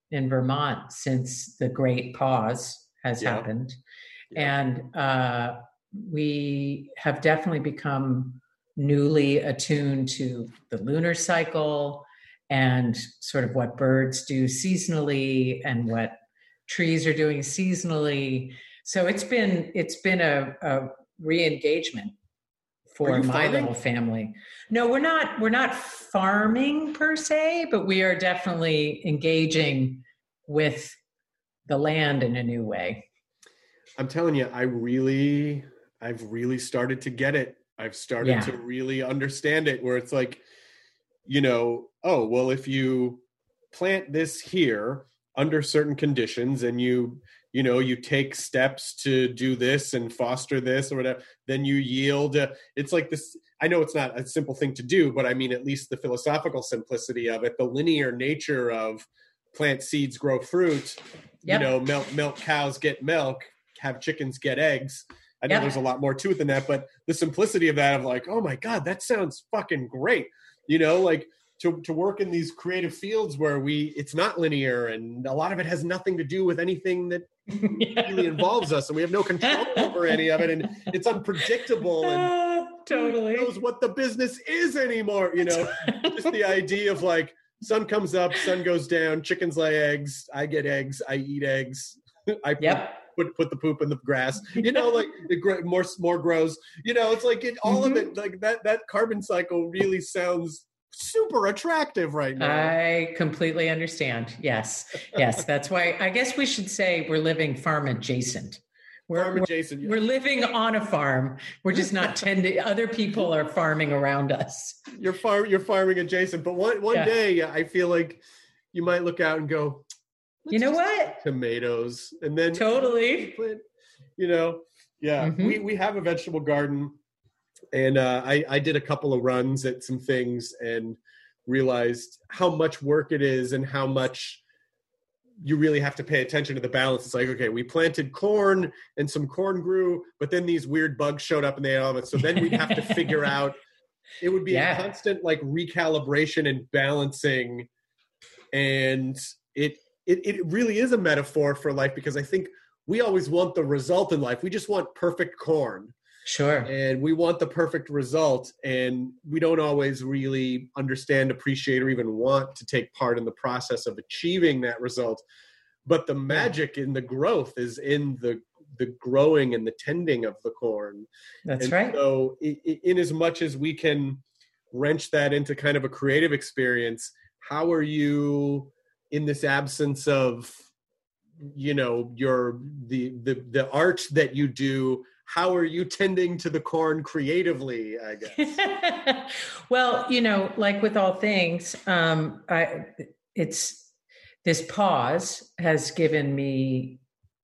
Speaker 1: in Vermont since the great pause has
Speaker 6: Yeah.
Speaker 1: happened.
Speaker 6: Yeah.
Speaker 1: And uh, we have definitely become newly attuned to the lunar cycle and sort of what birds do seasonally and what trees are doing seasonally. So it's been it's been a, a re-engagement for
Speaker 6: Are you
Speaker 1: my
Speaker 6: farming?
Speaker 1: little family. No, we're not we're not farming per se, but we are definitely engaging with the land in a new way.
Speaker 6: I'm telling you, I really, I've really started to get it. I've started
Speaker 1: Yeah.
Speaker 6: to really understand it, where it's like, you know, oh, well, if you plant this here under certain conditions and you, you know, you take steps to do this and foster this or whatever, then you yield. Uh, it's like this. I know it's not a simple thing to do, but I mean, at least the philosophical simplicity of it, the linear nature of plant seeds, grow fruit,
Speaker 1: Yep.
Speaker 6: you know, milk, milk cows get milk, have chickens get eggs. I know
Speaker 1: Yep.
Speaker 6: there's a lot more to it than that, but the simplicity of that of like, oh my God, that sounds fucking great. You know, like to, to work in these creative fields where we, it's not linear and a lot of it has nothing to do with anything that really involves us and we have no control over any of it. And it's unpredictable and
Speaker 1: Ah, totally.
Speaker 6: who knows what the business is anymore. You know, just the idea of like, sun comes up, sun goes down, chickens lay eggs, I get eggs, I eat eggs, I put,
Speaker 1: Yep.
Speaker 6: put put the poop in the grass. You know, like it gr- more more grows. You know, it's like it, all
Speaker 1: Mhm.
Speaker 6: of it, like that that carbon cycle really sounds super attractive right now.
Speaker 1: I completely understand. Yes. Yes. That's why I guess we should say we're living farm adjacent. We're,
Speaker 6: Farm
Speaker 1: we're-
Speaker 6: adjacent.
Speaker 1: we're living on a farm. We're just not tending, other people are farming around us.
Speaker 6: You're farm you're farming adjacent, but one one
Speaker 1: Yeah.
Speaker 6: day I feel like you might look out and go,
Speaker 1: You know
Speaker 6: "Let's just
Speaker 1: what?
Speaker 6: tomatoes," and then
Speaker 1: Totally.
Speaker 6: plant, you know, yeah,
Speaker 1: Mhm.
Speaker 6: we, we have a vegetable garden and uh, I, I did a couple of runs at some things and realized how much work it is and how much you really have to pay attention to the balance. It's like, okay, we planted corn and some corn grew, but then these weird bugs showed up and they ate all of it. So then we'd have to figure out, it would be
Speaker 1: Yeah.
Speaker 6: a constant like recalibration and balancing. And it, it, it really is a metaphor for life because I think we always want the result in life. We just want perfect corn
Speaker 1: Sure.
Speaker 6: and we want the perfect result. And we don't always really understand, appreciate, or even want to take part in the process of achieving that result. But the magic in the growth is in the the growing and the tending of the corn.
Speaker 1: That's
Speaker 6: And
Speaker 1: right.
Speaker 6: So i- i- in as much as we can wrench that into kind of a creative experience, how are you in this absence of, you know, your the the the art that you do, how are you tending to the corn creatively, I guess?
Speaker 1: Well, you know, like with all things, um, I, it's this pause has given me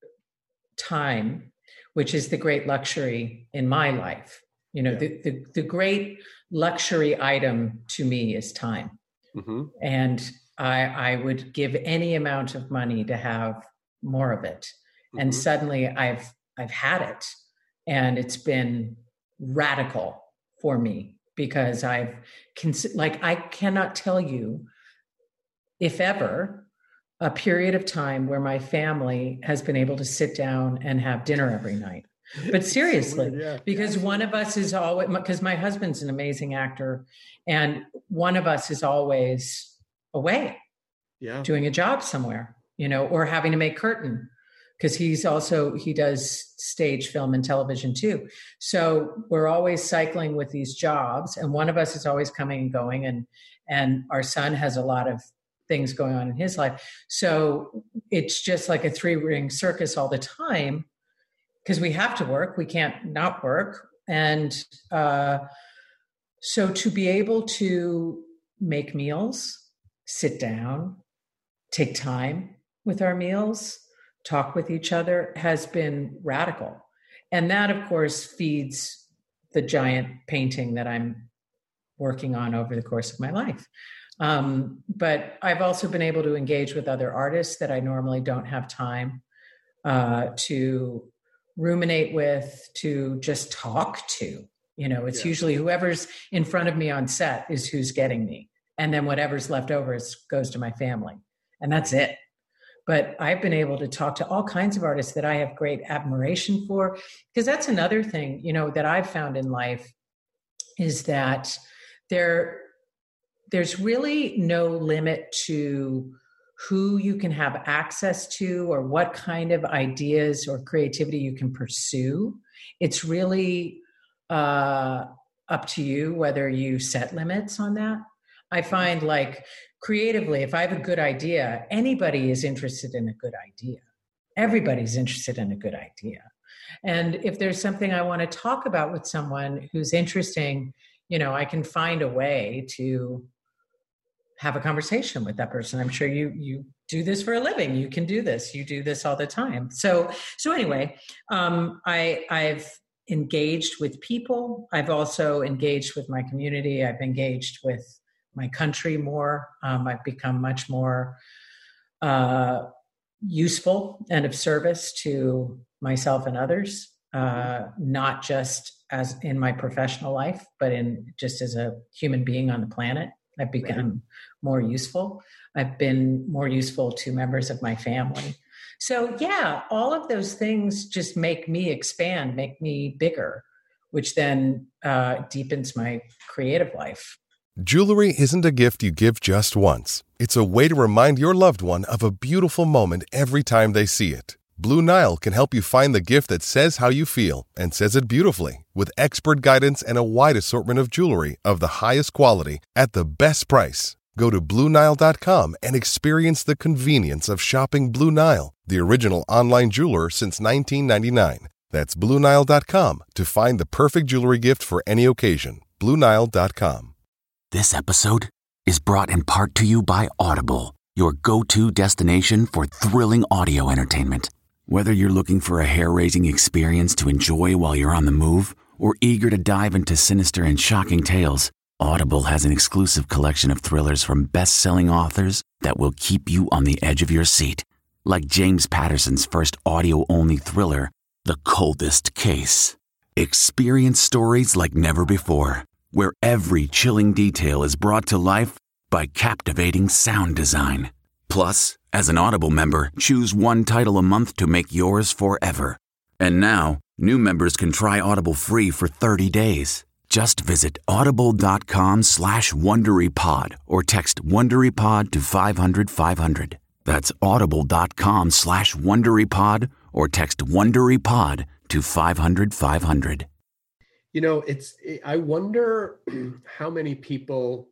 Speaker 1: time, which is the great luxury in my life. You know,
Speaker 6: Yeah.
Speaker 1: the, the the great luxury item to me is time,
Speaker 6: Mm-hmm.
Speaker 1: and I I would give any amount of money to have more of it. And
Speaker 6: Mhm.
Speaker 1: suddenly I've I've had it, and it's been radical for me because I've cons- like I cannot tell you if ever a period of time where my family has been able to sit down and have dinner every night. But seriously,
Speaker 6: Weird, yeah.
Speaker 1: because one of us is always, because my husband's an amazing actor, and one of us is always away
Speaker 6: Yeah.
Speaker 1: doing a job somewhere, you know, or having to make curtain because he's also, he does stage, film, and television too. So we're always cycling with these jobs, and one of us is always coming and going, and and our son has a lot of things going on in his life. So it's just like a three-ring circus all the time because we have to work. We can't not work. And uh, so to be able to make meals, sit down, take time with our meals, talk with each other has been radical. And that, of course, feeds the giant painting that I'm working on over the course of my life. Um, but I've also been able to engage with other artists that I normally don't have time uh, to ruminate with, to just talk to. You know, it's
Speaker 6: Yeah.
Speaker 1: usually whoever's in front of me on set is who's getting me. And then whatever's left over is, goes to my family. And that's it. but I've been able to talk to all kinds of artists that I have great admiration for, because that's another thing, you know, that I've found in life is that there, there's really no limit to who you can have access to or what kind of ideas or creativity you can pursue. It's really uh, up to you whether you set limits on that. I find like creatively, if I have a good idea, anybody is interested in a good idea. Everybody's interested in a good idea. And if there's something I want to talk about with someone who's interesting, you know, I can find a way to have a conversation with that person. I'm sure you you do this for a living. You can do this. You do this all the time. So so anyway, um, I I've engaged with people. I've also engaged with my community. I've engaged with my country more. Um, I've become much more uh, useful and of service to myself and others, uh, not just as in my professional life, but in just as a human being on the planet. I've become right. more useful. I've been more useful to members of my family. So yeah, all of those things just make me expand, make me bigger, which then uh, deepens my creative life.
Speaker 2: Jewelry isn't a gift you give just once. It's a way to remind your loved one of a beautiful moment every time they see it. Blue Nile can help you find the gift that says how you feel and says it beautifully, with expert guidance and a wide assortment of jewelry of the highest quality at the best price. Go to Blue Nile dot com and experience the convenience of shopping Blue Nile, the original online jeweler since nineteen ninety-nine. That's Blue Nile dot com to find the perfect jewelry gift for any occasion. Blue Nile dot com.
Speaker 8: This episode is brought in part to you by Audible, your go-to destination for thrilling audio entertainment. Whether you're looking for a hair-raising experience to enjoy while you're on the move or eager to dive into sinister and shocking tales, Audible has an exclusive collection of thrillers from best-selling authors that will keep you on the edge of your seat. Like James Patterson's first audio-only thriller, The Coldest Case. Experience stories like never before, where every chilling detail is brought to life by captivating sound design. Plus, as an Audible member, choose one title a month to make yours forever. And now, new members can try Audible free for thirty days. Just visit audible.com slash WonderyPod or text WonderyPod to five hundred five hundred. That's audible.com slash WonderyPod or text WonderyPod to five hundred five hundred.
Speaker 6: You know, it's, I wonder how many people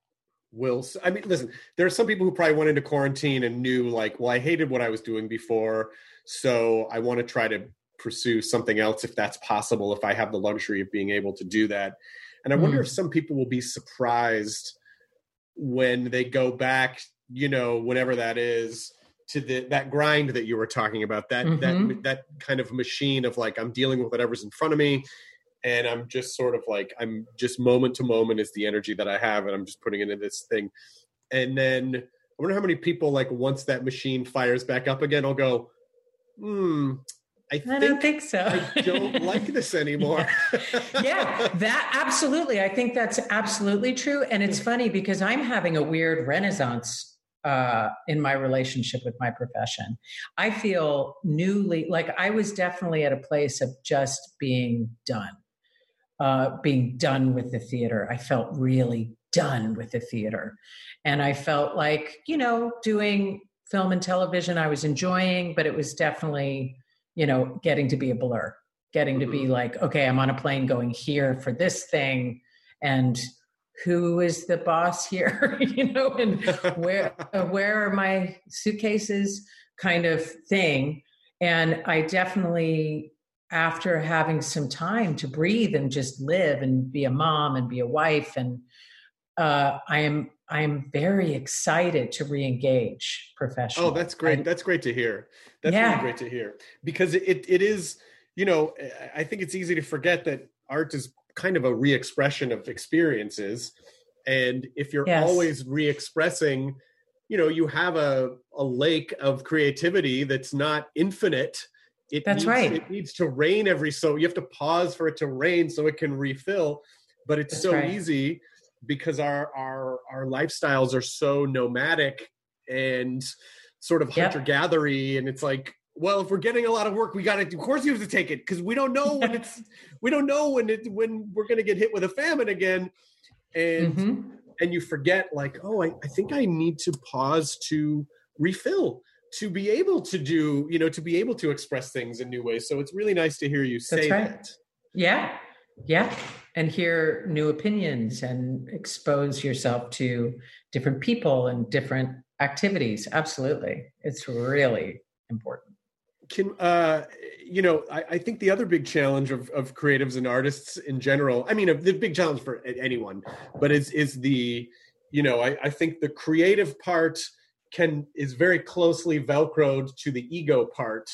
Speaker 6: will, I mean, listen, there are some people who probably went into quarantine and knew like, well, I hated what I was doing before, so I want to try to pursue something else if that's possible, if I have the luxury of being able to do that. And I mm. wonder if some people will be surprised when they go back, you know, whenever that is, to the that grind that you were talking about, that mm-hmm. that that kind of machine of like, I'm dealing with whatever's in front of me. And I'm just sort of like, I'm just moment to moment is the energy that I have. And I'm just putting it into this thing. And then I wonder how many people, like, once that machine fires back up again, I'll go, hmm, I, think
Speaker 1: I don't think so.
Speaker 6: I don't like this anymore.
Speaker 1: yeah. yeah, that absolutely. I think that's absolutely true. And it's funny because I'm having a weird renaissance uh, in my relationship with my profession. I feel newly, like I was definitely at a place of just being done. Uh, being done with the theater. I felt really done with the theater. And I felt like, you know, doing film and television I was enjoying, but it was definitely, you know, getting to be a blur, getting mm-hmm. to be like, okay, I'm on a plane going here for this thing. And who is the boss here? you know, and where, uh, where are my suitcases kind of thing. And I definitely, after having some time to breathe and just live and be a mom and be a wife. And uh, I am, I am very excited to re-engage professionally.
Speaker 6: Oh, that's great. I, that's great to hear. That's
Speaker 1: yeah.
Speaker 6: really great to hear, because it, it is, you know, I think it's easy to forget that art is kind of a re-expression of experiences. And if you're yes. always re-expressing, you know, you have a, a lake of creativity that's not infinite. It
Speaker 1: That's
Speaker 6: needs,
Speaker 1: right.
Speaker 6: It needs to rain every so you have to pause for it to rain so it can refill. But it's
Speaker 1: That's
Speaker 6: so
Speaker 1: right.
Speaker 6: easy because our our our lifestyles are so nomadic, and sort of
Speaker 1: Yep.
Speaker 6: hunter-gathery, and it's like, well, if we're getting a lot of work, we got to, of course you have to take it, because we don't know when it's, we don't know when it, when we're going to get hit with a famine again. And,
Speaker 1: Mm-hmm.
Speaker 6: and you forget like, oh, I, I think I need to pause to refill, to be able to do, you know, to be able to express things in new ways. So it's really nice to hear you say
Speaker 1: That's right.
Speaker 6: that.
Speaker 1: Yeah. Yeah. And hear new opinions and expose yourself to different people and different activities. Absolutely. It's really important.
Speaker 6: Can, uh, you know, I, I think the other big challenge of, of creatives and artists in general, I mean, the big challenge for anyone, but is, is the, you know, I, I think the creative part can, is very closely Velcroed to the ego part.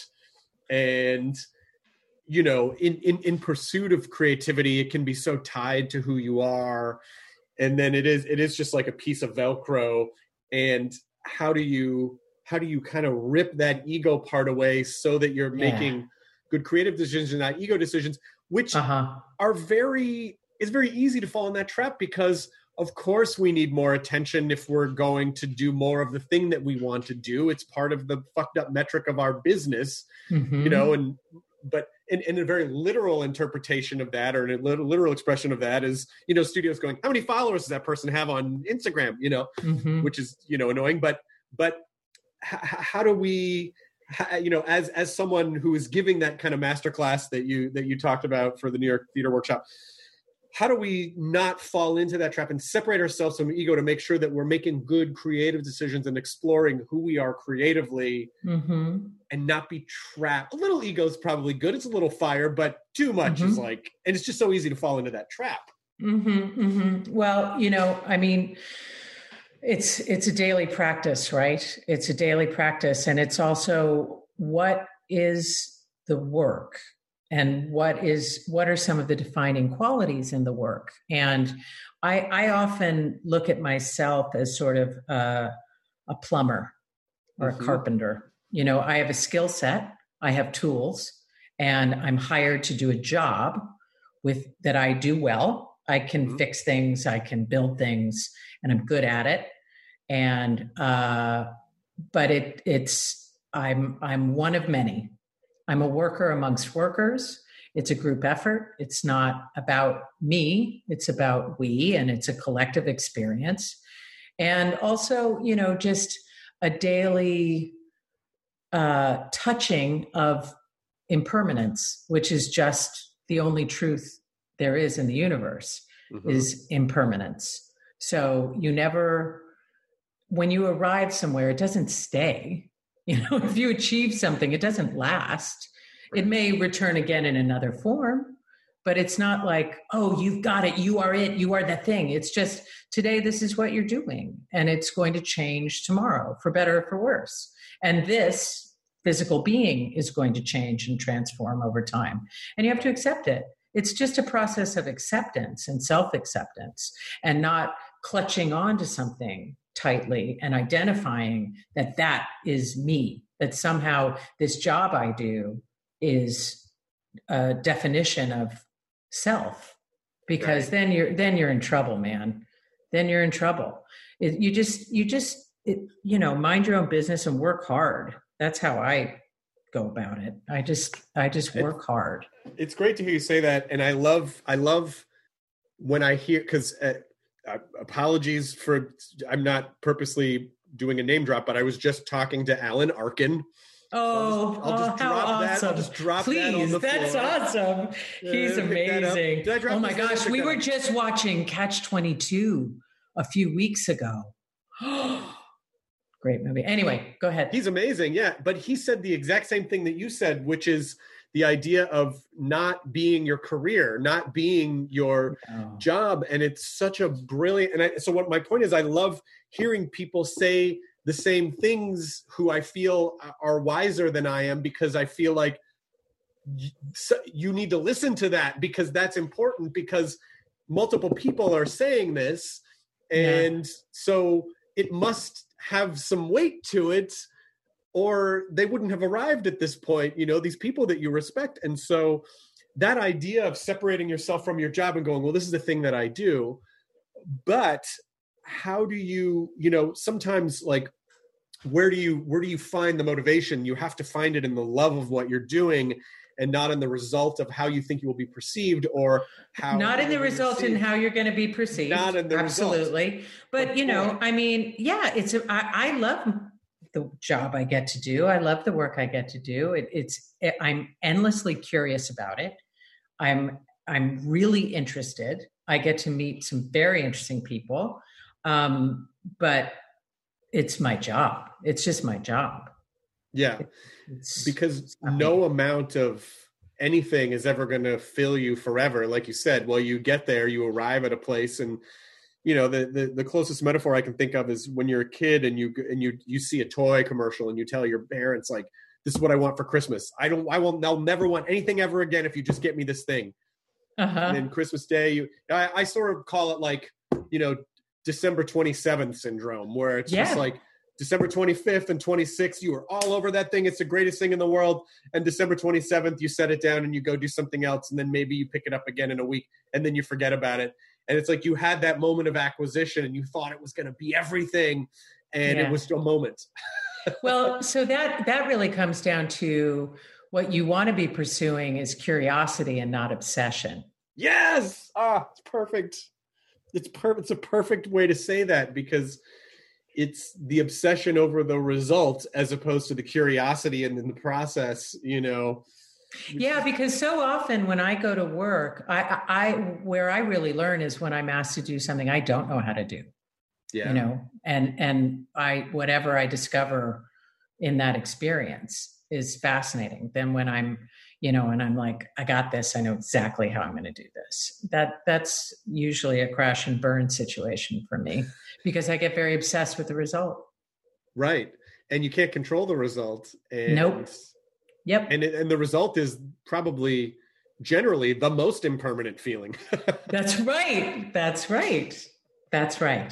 Speaker 6: And, you know, in, in, in pursuit of creativity, it can be so tied to who you are. And then it is, it is just like a piece of Velcro. And how do you, how do you kind of rip that ego part away so that you're
Speaker 1: Yeah.
Speaker 6: making good creative decisions and not ego decisions, which
Speaker 1: Uh-huh.
Speaker 6: are very, it's very easy to fall in that trap, because of course we need more attention if we're going to do more of the thing that we want to do. It's part of the fucked up metric of our business,
Speaker 1: Mm-hmm.
Speaker 6: you know, and, but in, in a very literal interpretation of that, or a literal expression of that is, you know, studios going, how many followers does that person have on Instagram, you know,
Speaker 1: Mm-hmm.
Speaker 6: which is, you know, annoying, but, but h- how do we, h- you know, as, as someone who is giving that kind of masterclass that you, that you talked about for the New York Theater Workshop, how do we not fall into that trap and separate ourselves from ego to make sure that we're making good creative decisions and exploring who we are creatively,
Speaker 1: Mm-hmm.
Speaker 6: and not be trapped? A little ego is probably good. It's a little fire, but too much is
Speaker 1: Mhm.
Speaker 6: like, and it's just so easy to fall into that trap.
Speaker 1: Mm-hmm, mm-hmm. Well, you know, I mean, it's it's a daily practice, right? It's a daily practice, and it's also what is the work, and what is what are some of the defining qualities in the work. And I, I often look at myself as sort of uh, a plumber or
Speaker 6: Mhm.
Speaker 1: a carpenter. You know, I have a skill set, I have tools, and I'm hired to do a job with that I do well. I can
Speaker 6: Mhm.
Speaker 1: fix things, I can build things, and I'm good at it. And uh, but it it's I'm I'm one of many. I'm a worker amongst workers. It's a group effort. It's not about me. It's about we, and it's a collective experience. And also, you know, just a daily uh, touching of impermanence, which is just the only truth there is in the universe,
Speaker 6: Mhm.
Speaker 1: is impermanence. So you never, when you arrive somewhere, it doesn't stay. You know, if you achieve something, it doesn't last. It may return again in another form, but it's not like, oh, you've got it, you are it, you are the thing. It's just, today, this is what you're doing, and it's going to change tomorrow, for better or for worse. And this physical being is going to change and transform over time. And you have to accept it. It's just a process of acceptance and self-acceptance, and not clutching on to something tightly and identifying that that is me, that somehow this job I do is a definition of self, because
Speaker 6: Right.
Speaker 1: then you're then you're in trouble, man. Then you're in trouble. It, you just you just it, you know, mind your own business and work hard. That's how I go about it. I just I just work hard.
Speaker 6: It's great to hear you say that, and I love I love when I hear, because uh, uh, apologies for, I'm not purposely doing a name drop, but I was just talking to Alan Arkin.
Speaker 1: Oh,
Speaker 6: I'll just, I'll just
Speaker 1: oh, how
Speaker 6: drop that.
Speaker 1: awesome.
Speaker 6: I'll just drop
Speaker 1: Please,
Speaker 6: that on the
Speaker 1: that's
Speaker 6: floor.
Speaker 1: awesome. He's
Speaker 6: Uh, pick that up.
Speaker 1: amazing.
Speaker 6: Did I drop
Speaker 1: Oh my
Speaker 6: this? Did I
Speaker 1: gosh,
Speaker 6: pick
Speaker 1: we
Speaker 6: that
Speaker 1: were
Speaker 6: up?
Speaker 1: just watching Catch twenty-two a few weeks ago. Great movie. Anyway, go ahead.
Speaker 6: He's amazing, yeah. But he said the exact same thing that you said, which is the idea of not being your career, not being your
Speaker 1: Oh.
Speaker 6: job. And it's such a brilliant, and I, so what my point is, I love hearing people say the same things who I feel are wiser than I am, because I feel like y- so- you need to listen to that, because that's important, because multiple people are saying this. And so it must have some weight to it, or they wouldn't have arrived at this point, you know, these people that you respect. And so that idea of separating yourself from your job and going, well, this is the thing that I do. But how do you, you know, sometimes like where do you where do you find the motivation? You have to find it in the love of what you're doing, and not in the result of how you think you will be perceived, or how
Speaker 1: not in the result in how you're going to be perceived.
Speaker 6: Not in the
Speaker 1: absolutely,
Speaker 6: result.
Speaker 1: but you know, I mean, yeah, it's a, I, I love the job I get to do. I love the work I get to do. It, it's it, I'm endlessly curious about it. I'm I'm really interested. I get to meet some very interesting people, um, but it's my job. It's just my job.
Speaker 6: Yeah,
Speaker 1: it's,
Speaker 6: because no amount of anything is ever going to fill you forever. Like you said, well, you get there, you arrive at a place, and you know the, the the closest metaphor I can think of is when you're a kid and you and you you see a toy commercial and you tell your parents, like, "This is what I want for Christmas. I don't. I will. I'll never want anything ever again if you just get me this thing."
Speaker 1: Uh-huh.
Speaker 6: And then Christmas Day, you, I, I sort of call it like, you know, December twenty-seventh syndrome, where it's
Speaker 1: yeah.
Speaker 6: just like December twenty-fifth and twenty-sixth, you were all over that thing. It's the greatest thing in the world. And December twenty-seventh, you set it down and you go do something else. And then maybe you pick it up again in a week and then you forget about it. And it's like you had that moment of acquisition and you thought it was going to be everything. And
Speaker 1: yeah.
Speaker 6: it was a moment.
Speaker 1: Well, so that, that really comes down to what you want to be pursuing is curiosity and not obsession.
Speaker 6: Yes. Ah, it's perfect. It's perfect. It's a perfect way to say that, because it's the obsession over the result as opposed to the curiosity and in the process, you know.
Speaker 1: Yeah, because so often when I go to work, I, I, where I really learn is when I'm asked to do something I don't know how to do.
Speaker 6: Yeah.
Speaker 1: You know, and, and I, whatever I discover in that experience is fascinating. Then when I'm, you know, and I'm like, I got this, I know exactly how I'm going to do this. That that's usually a crash and burn situation for me, because I get very obsessed with the result.
Speaker 6: Right. And you can't control the result. And,
Speaker 1: nope. Yep.
Speaker 6: And, and the result is probably generally the most impermanent feeling.
Speaker 1: That's right. That's right. That's right.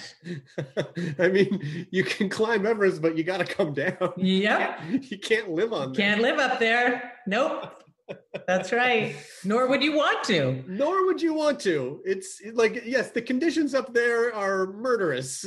Speaker 6: I mean, you can climb Everest, but you got to come down.
Speaker 1: Yep.
Speaker 6: You can't, you can't live on there.
Speaker 1: Can't live up there. Nope. That's right. Nor would you want to.
Speaker 6: Nor would you want to. It's like, yes, the conditions up there are murderous.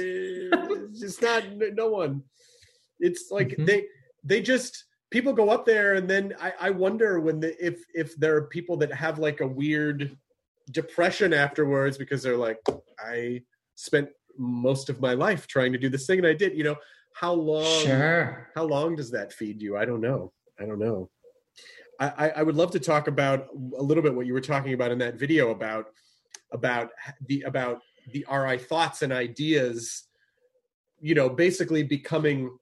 Speaker 6: It's just not, no one. It's like mm-hmm. they, they just, people go up there, and then I, I wonder when the, if, if there are people that have like a weird depression afterwards because they're like, I spent most of my life trying to do this thing and I did, you know, how long,
Speaker 1: sure.
Speaker 6: how long does that feed you? I don't know. I don't know. I, I would love to talk about a little bit what you were talking about in that video about, about the, about the R I thoughts and ideas, you know, basically becoming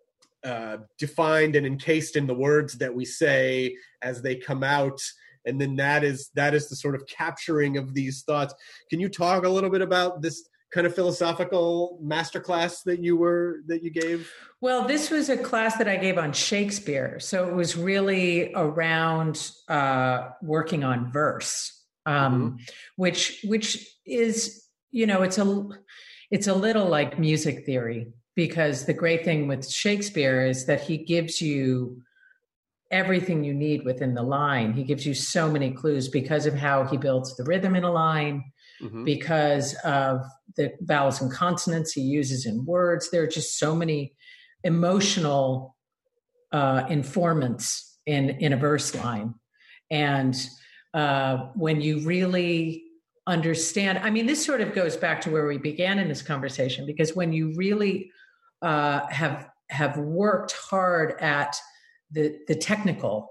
Speaker 6: uh, defined and encased in the words that we say as they come out. And then that is, that is the sort of capturing of these thoughts. Can you talk a little bit about this kind of philosophical masterclass that you were, that you gave?
Speaker 1: Well, this was a class that I gave on Shakespeare. So it was really around uh, working on verse, um, mm-hmm. which, which is, you know, it's a, it's a little like music theory, because the great thing with Shakespeare is that he gives you everything you need within the line. He gives you so many clues because of how he builds the rhythm in a line, mm-hmm. because of the vowels and consonants he uses in words. There are just so many emotional uh, informants in, in a verse line. And uh, when you really understand, I mean, this sort of goes back to where we began in this conversation, because when you really uh, have, have worked hard at the, the technical,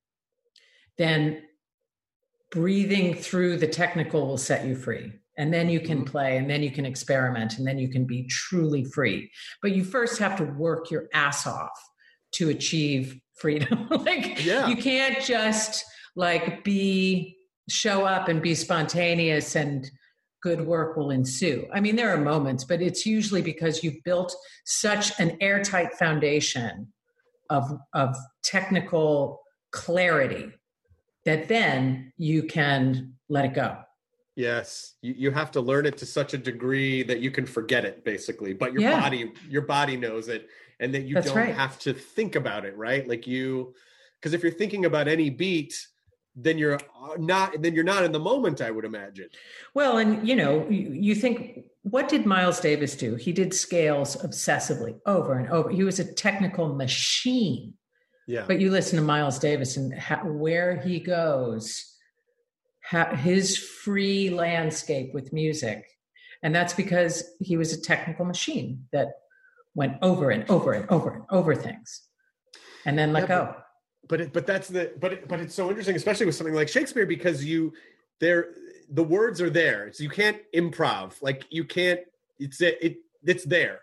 Speaker 1: then breathing through the technical will set you free. And then you can play, and then you can experiment, and then you can be truly free. But you first have to work your ass off to achieve freedom. Like, yeah. You can't just like be, show up and be spontaneous and good work will ensue. I mean, there are moments, but it's usually because you've built such an airtight foundation of, of technical clarity that then you can let it go.
Speaker 6: Yes, you, you have to learn it to such a degree that you can forget it, basically. But your
Speaker 1: yeah.
Speaker 6: body, your body knows it, and that you
Speaker 1: That's
Speaker 6: don't
Speaker 1: right.
Speaker 6: have to think about it, right? Like you, because if you're thinking about any beat, then you're not, then you're not in the moment, I would imagine.
Speaker 1: Well, and you know, you, you think what did Miles Davis do? He did scales obsessively over and over. He was a technical machine.
Speaker 6: Yeah.
Speaker 1: But you listen to Miles Davis and how, where he goes, how, his free landscape with music. And that's because he was a technical machine that went over and over and over and over things and then let yeah, go.
Speaker 6: But, but, it, but that's the, but, it, but it's so interesting, especially with something like Shakespeare, because you, there, the words are there. So you can't improv. Like you can't, it's, it, it it's there.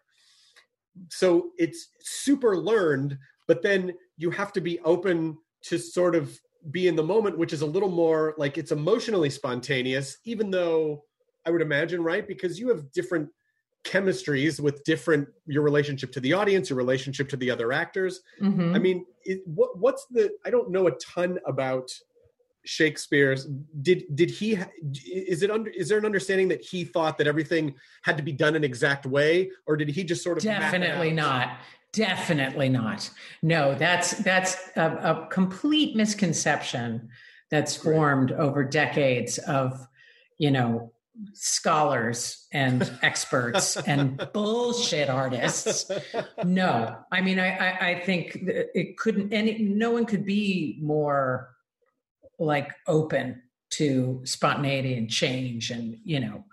Speaker 6: So it's super learned, but then you have to be open to sort of be in the moment, which is a little more like it's emotionally spontaneous, even though I would imagine, right? Because you have different chemistries with different, your relationship to the audience, your relationship to the other actors. Mm-hmm. I mean, it, what, what's the, I don't know a ton about Shakespeare's. Did, did he, is it under, is there an understanding that he thought that everything had to be done an exact way? Or did he just sort of
Speaker 1: Definitely not. Definitely not. No, that's, that's a, a complete misconception that's formed over decades of, you know, scholars and experts and bullshit artists. No, I mean, I, I, I think it couldn't, any, no one could be more like open to spontaneity and change and, you know,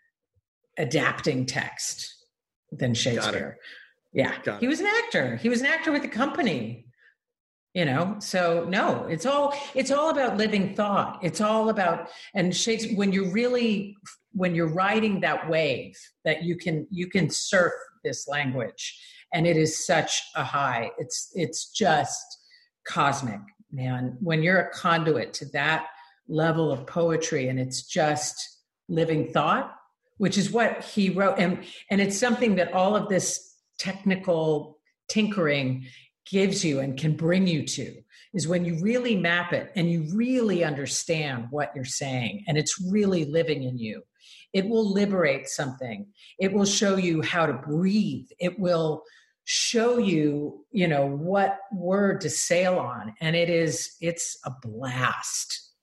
Speaker 1: adapting text than Shakespeare. Yeah. Got he it. was an actor. He was an actor with a company. You know, so no, it's all, it's all about living thought. It's all about, and Shakespeare, when you're really, when you're riding that wave that you can, you can surf this language and it is such a high, it's, it's just cosmic, man. When you're a conduit to that level of poetry and it's just living thought, which is what he wrote. And, and it's something that all of this technical tinkering gives you and can bring you to is when you really map it and you really understand what you're saying and it's really living in you. It will liberate something. It will show you how to breathe. It will show you, you know, what word to sail on. And it is, it's a blast.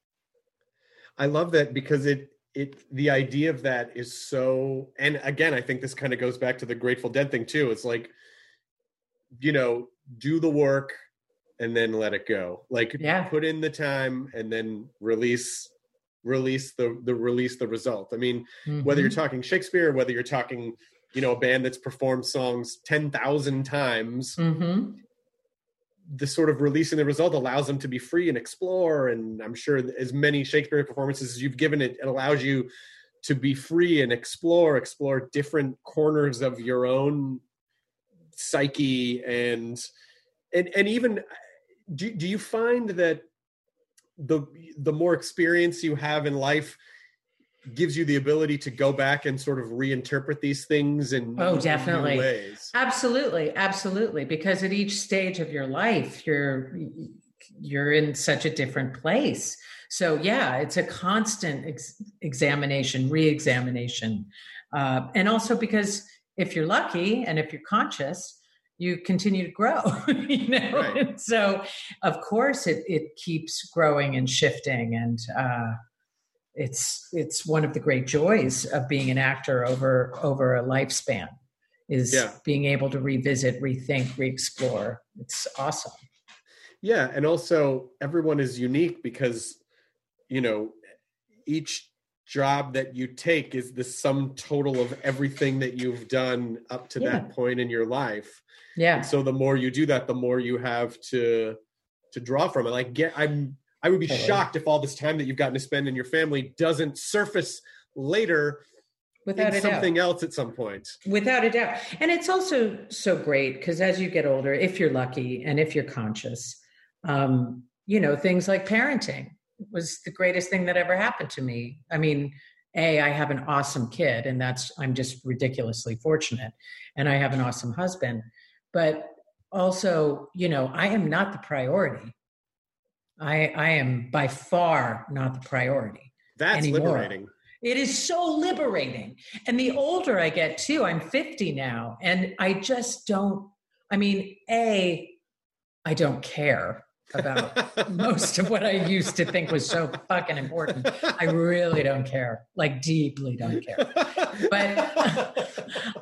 Speaker 6: I love that because it, it, the idea of that is so, and again, I think this kind of goes back to the Grateful Dead thing too. It's like, you know, do the work and then let it go. Like yeah. put in the time and then release, release the, the release the result. I mean, mm-hmm. whether you're talking Shakespeare, whether you're talking, you know, a band that's performed songs ten thousand times, mm-hmm. the sort of releasing the result allows them to be free and explore. And I'm sure as many Shakespeare performances as you've given it, it allows you to be free and explore, explore different corners of your own psyche. And, and, and even, do, do you find that the, the more experience you have in life gives you the ability to go back and sort of reinterpret these things in,
Speaker 1: oh, definitely.
Speaker 6: in new ways?
Speaker 1: Absolutely. Absolutely. Because at each stage of your life, you're, you're in such a different place. So yeah, it's a constant ex- examination, re-examination. Uh, and also because if you're lucky and if you're conscious, you continue to grow, you know? Right. And so of course it, it keeps growing and shifting. And, uh, it's, it's one of the great joys of being an actor over, over a lifespan is yeah. being able to revisit, rethink, re-explore. It's awesome.
Speaker 6: Yeah. And also everyone is unique because, you know, each job that you take is the sum total of everything that you've done up to yeah. that point in your life.
Speaker 1: Yeah.
Speaker 6: And so the more you do that, the more you have to, to draw from it. Like get, I'm, I would be totally. shocked if all this time that you've gotten to spend in your family doesn't surface later
Speaker 1: without
Speaker 6: in something doubt. else at some point.
Speaker 1: Without a doubt. And it's also so great because as you get older, if you're lucky and if you're conscious, um, you know, things like parenting was the greatest thing that ever happened to me. I mean, A, I have an awesome kid and that's, I'm just ridiculously fortunate. And I have an awesome husband, but also, you know, I am not the priority. I, I am by far not the priority.
Speaker 6: That's
Speaker 1: anymore.
Speaker 6: liberating.
Speaker 1: It is so liberating. And the older I get too, I'm fifty now, and I just don't, I mean, A, I don't care. about most of what I used to think was so fucking important. I really don't care, like deeply don't care. But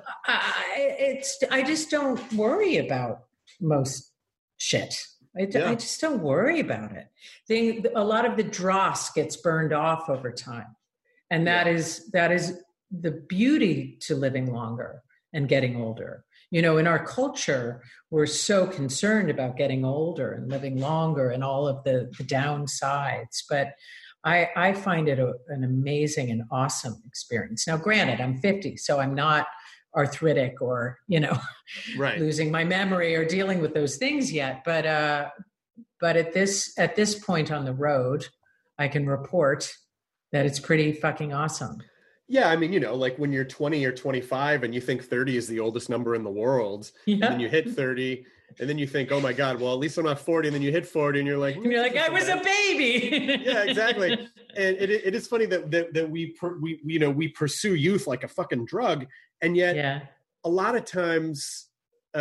Speaker 1: I, it's, I just don't worry about most shit. I, yeah. I just don't worry about it. They, a lot of the dross gets burned off over time. And that yeah. is, that is the beauty to living longer and getting older. You know, in our culture, we're so concerned about getting older and living longer and all of the, the downsides. But I, I find it a, an amazing and awesome experience. Now, granted, I'm fifty, so I'm not arthritic or, you know,
Speaker 6: right.
Speaker 1: losing my memory or dealing with those things yet. But uh, but at this at this point on the road, I can report that it's pretty fucking awesome.
Speaker 6: Yeah, I mean, you know, like when you're twenty or twenty-five and you think thirty is the oldest number in the world, yeah. and then you hit thirty, and then you think, oh my God, well, at least I'm not forty, and then you hit forty, and you're like,
Speaker 1: and you're like, I was bad. a baby.
Speaker 6: Yeah, exactly. And it, it is funny that that, that we, per, we, you know, we pursue youth like a fucking drug, and yet
Speaker 1: yeah.
Speaker 6: a lot of times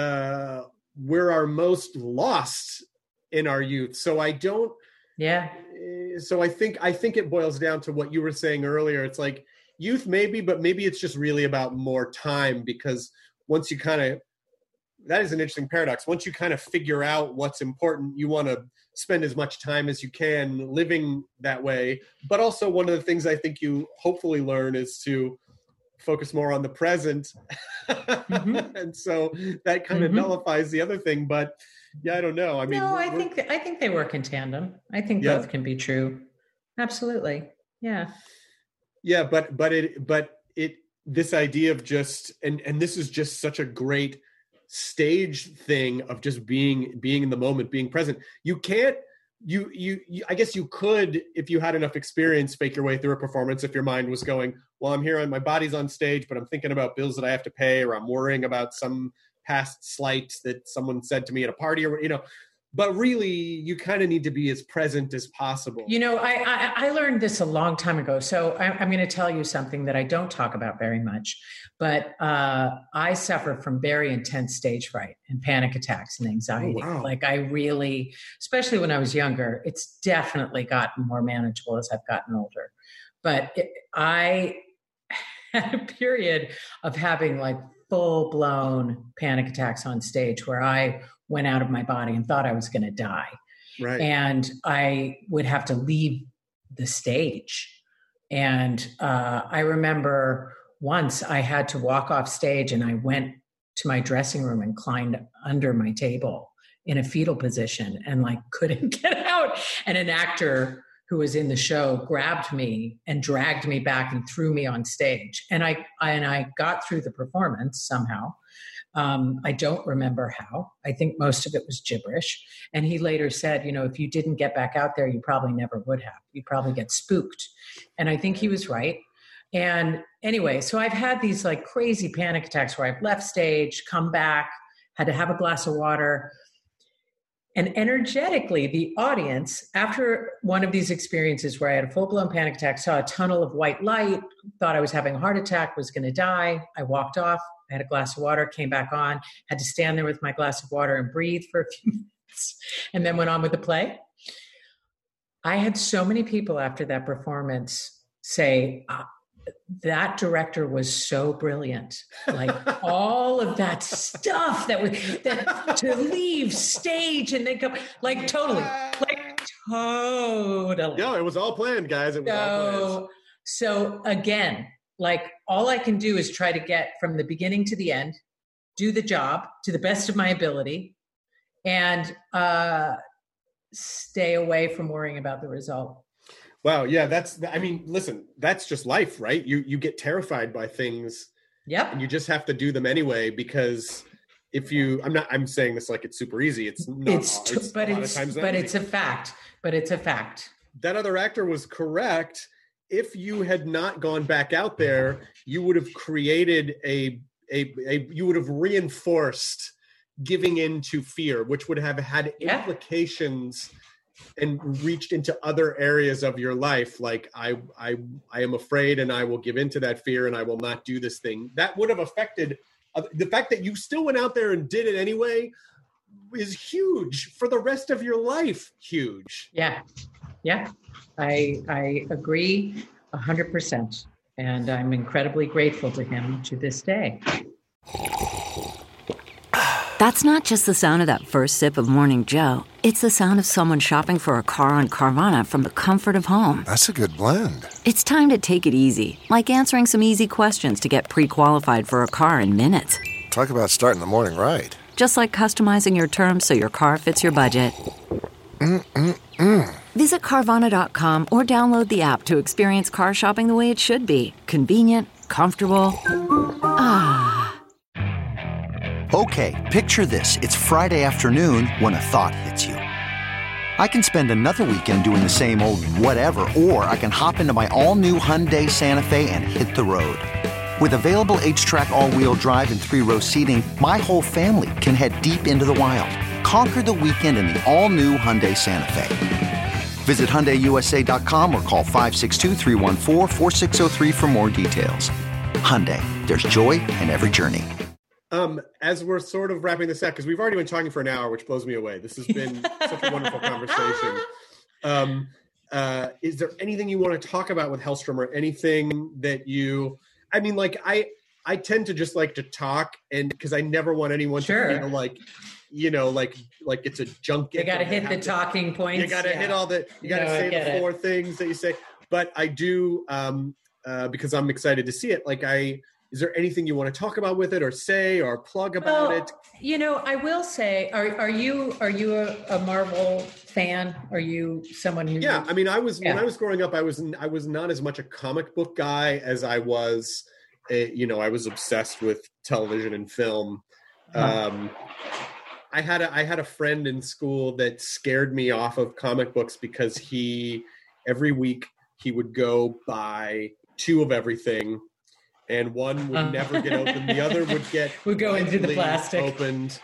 Speaker 6: uh, we're our most lost in our youth. So I don't.
Speaker 1: Yeah.
Speaker 6: So I think I think it boils down to what you were saying earlier. It's like, youth maybe, but maybe it's just really about more time, because once you kind of, that is an interesting paradox. Once you kind of figure out what's important, you want to spend as much time as you can living that way. But also one of the things I think you hopefully learn is to focus more on the present. Mm-hmm. And so that kind of mm-hmm. nullifies the other thing. But yeah, I don't know. I mean,
Speaker 1: no, I think, I think they work in tandem. I think yeah. both can be true. Absolutely. Yeah.
Speaker 6: Yeah, but but it but it this idea of just and and this is just such a great stage thing of just being being in the moment, being present. You can't you, you you I guess you could, if you had enough experience, fake your way through a performance if your mind was going, well, I'm here and my body's on stage, but I'm thinking about bills that I have to pay, or I'm worrying about some past slight that someone said to me at a party, or you know. But really, you kind of need to be as present as possible.
Speaker 1: You know, I I, I learned this a long time ago. So I, I'm going to tell you something that I don't talk about very much. But uh, I suffer from very intense stage fright and panic attacks and anxiety.
Speaker 6: Oh, wow.
Speaker 1: Like I really, especially when I was younger, it's definitely gotten more manageable as I've gotten older. But it, I had a period of having like full-blown panic attacks on stage where I went out of my body and thought I was going to die.
Speaker 6: Right.
Speaker 1: And I would have to leave the stage. And uh, I remember once I had to walk off stage and I went to my dressing room and climbed under my table in a fetal position and like couldn't get out. And an actor who was in the show grabbed me and dragged me back and threw me on stage. And I, and I got through the performance somehow. Um, I don't remember how. I think most of it was gibberish. And he later said, you know, if you didn't get back out there, you probably never would have. You'd probably get spooked. And I think he was right. And anyway, so I've had these like crazy panic attacks where I've left stage, come back, had to have a glass of water. And energetically, the audience, after one of these experiences where I had a full-blown panic attack, saw a tunnel of white light, thought I was having a heart attack, was going to die. I walked off. I had a glass of water, came back on, had to stand there with my glass of water and breathe for a few minutes, and then went on with the play. I had so many people after that performance say, uh, that director was so brilliant. Like all of that stuff that was that to leave stage and then come, like totally, like totally.
Speaker 6: No, it was all planned, guys. It was
Speaker 1: so,
Speaker 6: all planned.
Speaker 1: So again, like all I can do is try to get from the beginning to the end, do the job to the best of my ability, and uh, stay away from worrying about the result.
Speaker 6: Wow. Yeah. That's, I mean, listen, that's just life, right? You, you get terrified by things.
Speaker 1: Yep.
Speaker 6: And you just have to do them anyway, because if you, I'm not, I'm saying this like it's super easy. It's not,
Speaker 1: it's, t- it's but it's, but it's a fact, but it's a fact.
Speaker 6: That other actor was correct. If you had not gone back out there, you would have created a, a, a you would have reinforced giving in to fear, which would have had
Speaker 1: yeah.
Speaker 6: implications and reached into other areas of your life. Like I, I, I am afraid and I will give into that fear and I will not do this thing. That would have affected uh, the fact that you still went out there and did it anyway is huge for the rest of your life. Huge.
Speaker 1: Yeah. Yeah. I I agree a hundred percent. And I'm incredibly grateful to him to this day.
Speaker 9: That's not just the sound of that first sip of Morning Joe. It's the sound of someone shopping for a car on Carvana from the comfort of home.
Speaker 2: That's a good blend.
Speaker 9: It's time to take it easy, like answering some easy questions to get pre-qualified for a car in minutes.
Speaker 2: Talk about starting the morning right.
Speaker 9: Just like customizing your terms so your car fits your budget.
Speaker 2: Mm-mm-mm.
Speaker 9: Visit Carvana dot com or download the app to experience car shopping the way it should be. Convenient, comfortable. Ah.
Speaker 10: Okay, picture this. It's Friday afternoon when a thought hits you. I can spend another weekend doing the same old whatever, or I can hop into my all-new Hyundai Santa Fe and hit the road. With available H-Track all-wheel drive and three-row seating, my whole family can head deep into the wild. Conquer the weekend in the all-new Hyundai Santa Fe. Visit Hyundai U S A dot com or call five six two, three one four, four six zero three for more details. Hyundai, there's joy in every journey.
Speaker 6: Um, as we're sort of wrapping this up, because we've already been talking for an hour, which blows me away. This has been such a wonderful conversation. Um, uh, is there anything you want to talk about with Helstrom, or anything that you, I mean, like I, I tend to just like to talk, and because I never want anyone
Speaker 1: Sure.
Speaker 6: to feel like, you know, like, like it's a junket.
Speaker 1: You got to hit the
Speaker 6: to,
Speaker 1: talking points.
Speaker 6: You got to
Speaker 1: yeah.
Speaker 6: hit all the, you got to
Speaker 1: No, I
Speaker 6: say
Speaker 1: get
Speaker 6: the
Speaker 1: it.
Speaker 6: four things that you say, but I do, um, uh, because I'm excited to see it. Like I, is there anything you want to talk about with it, or say, or plug about
Speaker 1: Well,
Speaker 6: it?
Speaker 1: You know, I will say, are are you are you a, a Marvel fan? Are you someone who?
Speaker 6: Yeah, I mean, I was
Speaker 1: Yeah.
Speaker 6: when I was growing up, I was I was not as much a comic book guy as I was. A, you know, I was obsessed with television and film.
Speaker 1: Uh-huh.
Speaker 6: Um, I had a I had a friend in school that scared me off of comic books because he every week he would go buy two of everything. And one would
Speaker 1: Uh.
Speaker 6: never get opened. The other would get
Speaker 1: Would go into the
Speaker 6: lightly
Speaker 1: plastic.
Speaker 6: opened.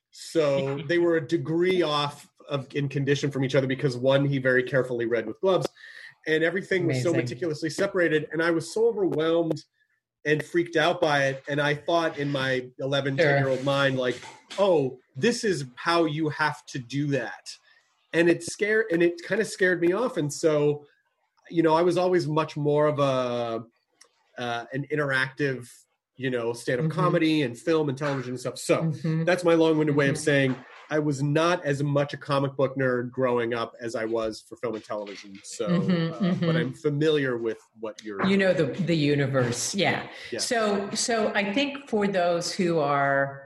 Speaker 6: So they were a degree off of in condition from each other, because one he very carefully read with gloves, and everything was so
Speaker 1: Amazing.
Speaker 6: meticulously separated. And I was so overwhelmed and freaked out by it. And I thought in my eleven,
Speaker 1: Sure.
Speaker 6: ten year old mind, like, oh, this is how you have to do that. And it scared, and it kind of scared me off. And so, you know, I was always much more of a, Uh, an interactive, you know, stand-up
Speaker 1: Mhm.
Speaker 6: comedy and film and television and stuff. So
Speaker 1: Mhm.
Speaker 6: that's my long-winded way of
Speaker 1: Mhm.
Speaker 6: saying I was not as much a comic book nerd growing up as I was for film and television. So,
Speaker 1: Mhm,
Speaker 6: uh,
Speaker 1: mhm.
Speaker 6: but I'm familiar with what you're.
Speaker 1: You know the the universe, yeah.
Speaker 6: Yeah.
Speaker 1: So so I think for those who are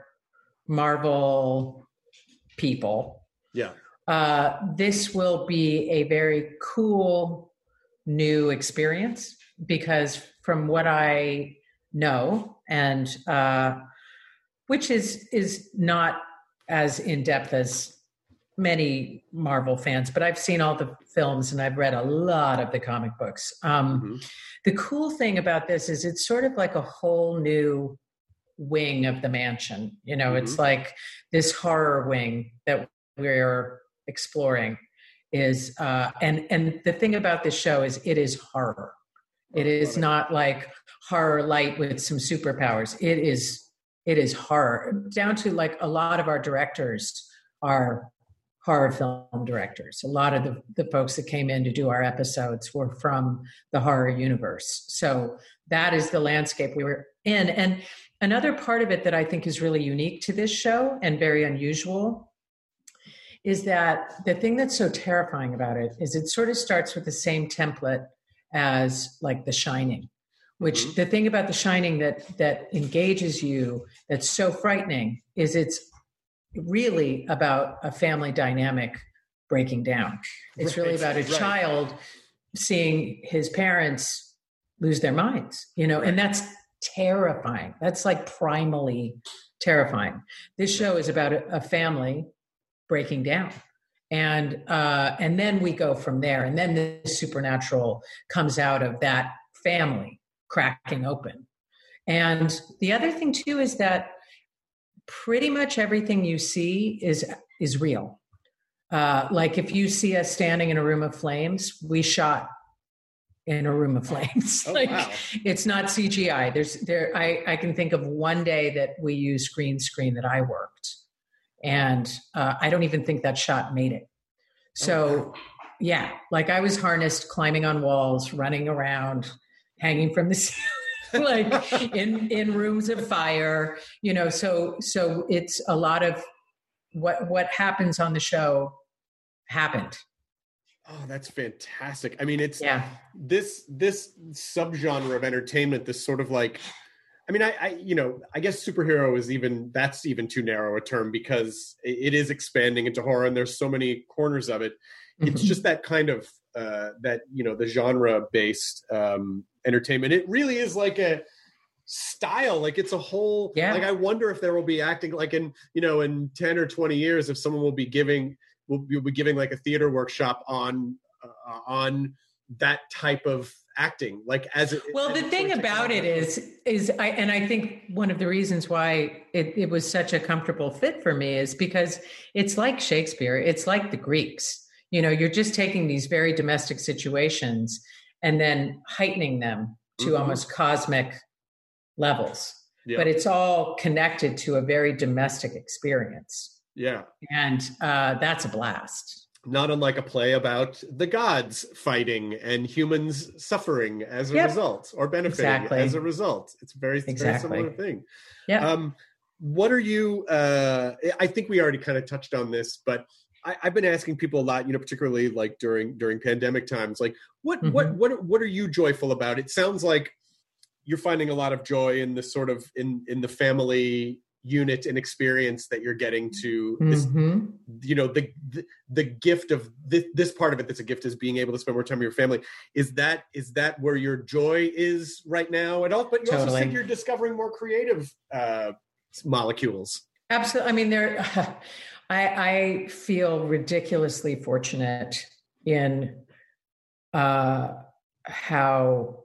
Speaker 1: Marvel people,
Speaker 6: Yeah.
Speaker 1: uh, this will be a very cool new experience, because from what I know, and uh, which is is not as in depth as many Marvel fans, but I've seen all the films and I've read a lot of the comic books. Um,
Speaker 6: Mhm.
Speaker 1: The cool thing about this is it's sort of like a whole new wing of the mansion. You know, it's like this horror wing that we're exploring is, uh, and and the thing about this show is it is horror. It is not like horror light with some superpowers. It is it is horror, down to like a lot of our directors are horror film directors. A lot of the, the folks that came in to do our episodes were from the horror universe. So that is the landscape we were in. And another part of it that I think is really unique to this show and very unusual is that the thing that's so terrifying about it is it sort of starts with the same template as like The Shining, which
Speaker 6: Mhm.
Speaker 1: the thing about The Shining that that engages you, that's so frightening, is it's really about a family dynamic breaking down. It's really
Speaker 6: Right,
Speaker 1: about a
Speaker 6: right.
Speaker 1: child seeing his parents lose their minds, you know, and that's terrifying. That's like primally terrifying. This show is about a, a family breaking down. And uh, and then we go from there. And then the supernatural comes out of that family cracking open. And the other thing too is that pretty much everything you see is is real. Uh, like if you see us standing in a room of flames, we shot in a room of flames.
Speaker 6: Oh,
Speaker 1: like
Speaker 6: wow.
Speaker 1: it's not C G I. There's there I, I can think of one day that we used green screen that I worked. And uh, I don't even think that shot made it. So, oh, wow. yeah, like I was harnessed, climbing on walls, running around, hanging from the ceiling, like in, in rooms of fire, you know, so, so it's a lot of what, what happens on the show happened.
Speaker 6: Oh, that's fantastic. I mean, it's
Speaker 1: yeah.
Speaker 6: this, this subgenre of entertainment, this sort of like, I mean, I, I, you know, I guess superhero is even, that's even too narrow a term because it, it is expanding into horror and there's so many corners of it. It's just that kind of, uh, that, you know, the genre based um, entertainment. It really is like a style, like it's a whole,
Speaker 1: yeah.
Speaker 6: like I wonder if there will be acting like in, you know, in ten or twenty years, if someone will be giving, will be, will be giving like a theater workshop on, uh, on that type of acting, like as it,
Speaker 1: well
Speaker 6: as
Speaker 1: the thing about it is is I and I think one of the reasons why it, it was such a comfortable fit for me is because it's like Shakespeare, it's like the Greeks, you know, you're just taking these very domestic situations and then heightening them to mm-hmm. almost cosmic levels, yeah. but it's all connected to a very domestic experience,
Speaker 6: yeah
Speaker 1: and uh that's a blast.
Speaker 6: Not unlike a play about the gods fighting and humans suffering as a yep. result or benefiting
Speaker 1: exactly.
Speaker 6: as a result. It's very,
Speaker 1: exactly.
Speaker 6: very similar thing.
Speaker 1: Yeah.
Speaker 6: Um, what are you, uh, I think we already kind of touched on this, but I, I've been asking people a lot, you know, particularly like during, during pandemic times, like what, mm-hmm. what, what, what are you joyful about? It sounds like you're finding a lot of joy in the sort of, in, in the family unit and experience that you're getting to this, mm-hmm. you know, the, the the gift of this, this part of it that's a gift is being able to spend more time with your family. Is that is that where your joy is right now at all? But you totally. also said you're discovering more creative uh, molecules.
Speaker 1: Absolutely. I mean, there. Uh, I, I feel ridiculously fortunate in uh, how.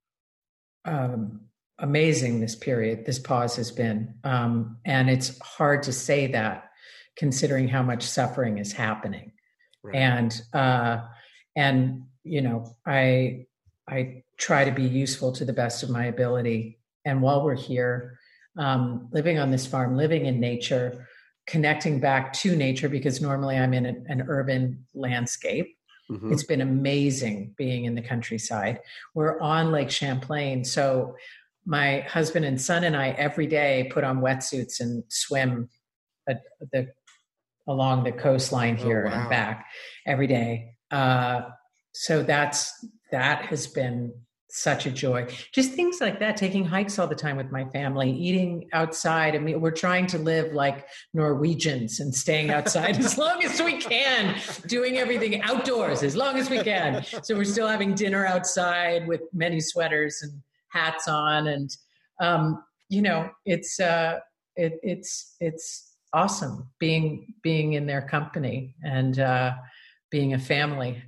Speaker 1: Um, amazing this period, this pause has been. Um, and it's hard to say that considering how much suffering is happening. Right. And, uh, and, you know, I, I try to be useful to the best of my ability. And while we're here, um, living on this farm, living in nature, connecting back to nature, because normally I'm in a, an urban landscape. Mm-hmm. It's been amazing being in the countryside. We're on Lake Champlain. So my husband and son and I every day put on wetsuits and swim at the, along the coastline here oh, wow. and back every day. Uh, so that's, that has been such a joy. Just things like that, taking hikes all the time with my family, eating outside. I mean, we're trying to live like Norwegians and staying outside as long as we can, doing everything outdoors as long as we can. So we're still having dinner outside with many sweaters and hats on. And, um, you know, it's, uh, it, it's, it's awesome being, being in their company and, uh, being a family.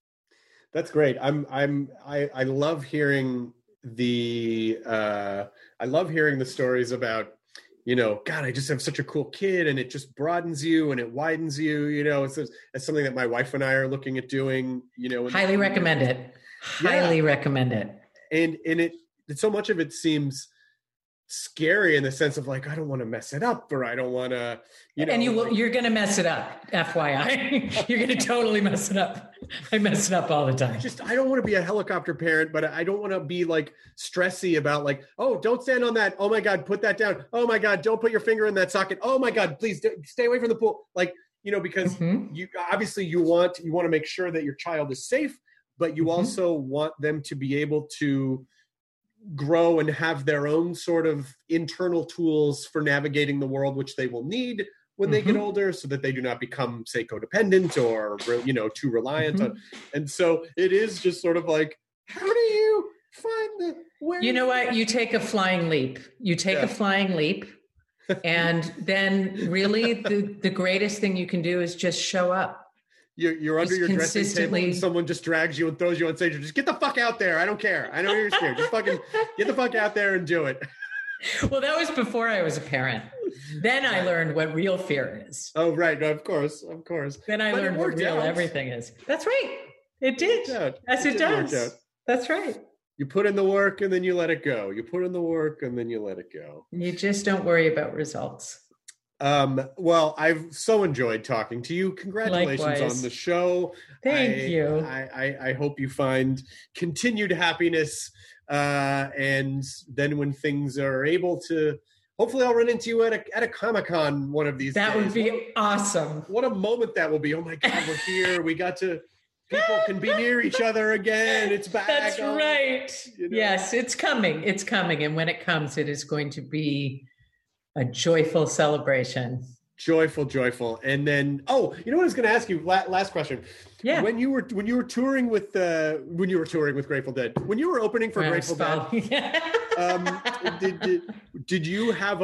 Speaker 6: That's great. I'm, I'm, I, I love hearing the, uh, I love hearing the stories about, you know, God, I just have such a cool kid and it just broadens you and it widens you, you know, it's, it's something that my wife and I are looking at doing, you know.
Speaker 1: Highly recommend it. Highly yeah. recommend it.
Speaker 6: And, and it, so much of it seems scary in the sense of like, I don't want to mess it up or I don't want to, you know.
Speaker 1: And you will,
Speaker 6: like,
Speaker 1: you're going to mess it up. F Y I, you're going to totally mess it up. I mess it up all the time.
Speaker 6: Just, I don't want to be a helicopter parent, but I don't want to be like stressy about like, oh, don't stand on that. Oh my God, put that down. Oh my God, don't put your finger in that socket. Oh my God, please stay away from the pool. Like, you know, because mm-hmm. you obviously you want, you want to make sure that your child is safe, but you mm-hmm. also want them to be able to grow and have their own sort of internal tools for navigating the world, which they will need when mm-hmm. they get older so that they do not become, say, codependent or, you know, too reliant mm-hmm. on. And so it is just sort of like, how do you find the way?
Speaker 1: You know what? You take a flying leap. You take yeah. a flying leap. And then really the, the greatest thing you can do is just show up.
Speaker 6: You're, you're under your dressing table and someone just drags you and throws you on stage. Just get the fuck out there. I don't care. I know you're scared. Just fucking get the fuck out there and do it.
Speaker 1: Well, that was before I was a parent. Then I learned what real fear is.
Speaker 6: Oh, right. No, of course. Of course.
Speaker 1: Then I but learned what real out. everything is. That's right. It did. It As it, it does. That's right.
Speaker 6: You put in the work and then you let it go. You put in the work and then you let it go.
Speaker 1: You just don't worry about results.
Speaker 6: Um, well, I've so enjoyed talking to you. Congratulations
Speaker 1: Likewise.
Speaker 6: on the show.
Speaker 1: Thank
Speaker 6: I,
Speaker 1: you.
Speaker 6: I, I, I hope you find continued happiness. Uh, and then when things are able to, hopefully I'll run into you at a, at a Comic-Con one of these
Speaker 1: that
Speaker 6: days.
Speaker 1: would be
Speaker 6: what,
Speaker 1: awesome.
Speaker 6: What a moment that will be. Oh my God, we're here. We got to, people can be near each other again. It's back.
Speaker 1: That's
Speaker 6: oh,
Speaker 1: right.
Speaker 6: you know?
Speaker 1: Yes, it's coming. It's coming. And when it comes, it is going to be a joyful celebration.
Speaker 6: Joyful, joyful. And then, oh, you know what I was going to ask you? La- last question.
Speaker 1: Yeah.
Speaker 6: When you were when you were touring with uh, when you were touring with Grateful Dead, when you were opening for
Speaker 1: Yeah,
Speaker 6: Grateful Dead,
Speaker 1: yeah.
Speaker 6: um, did, did did you have a,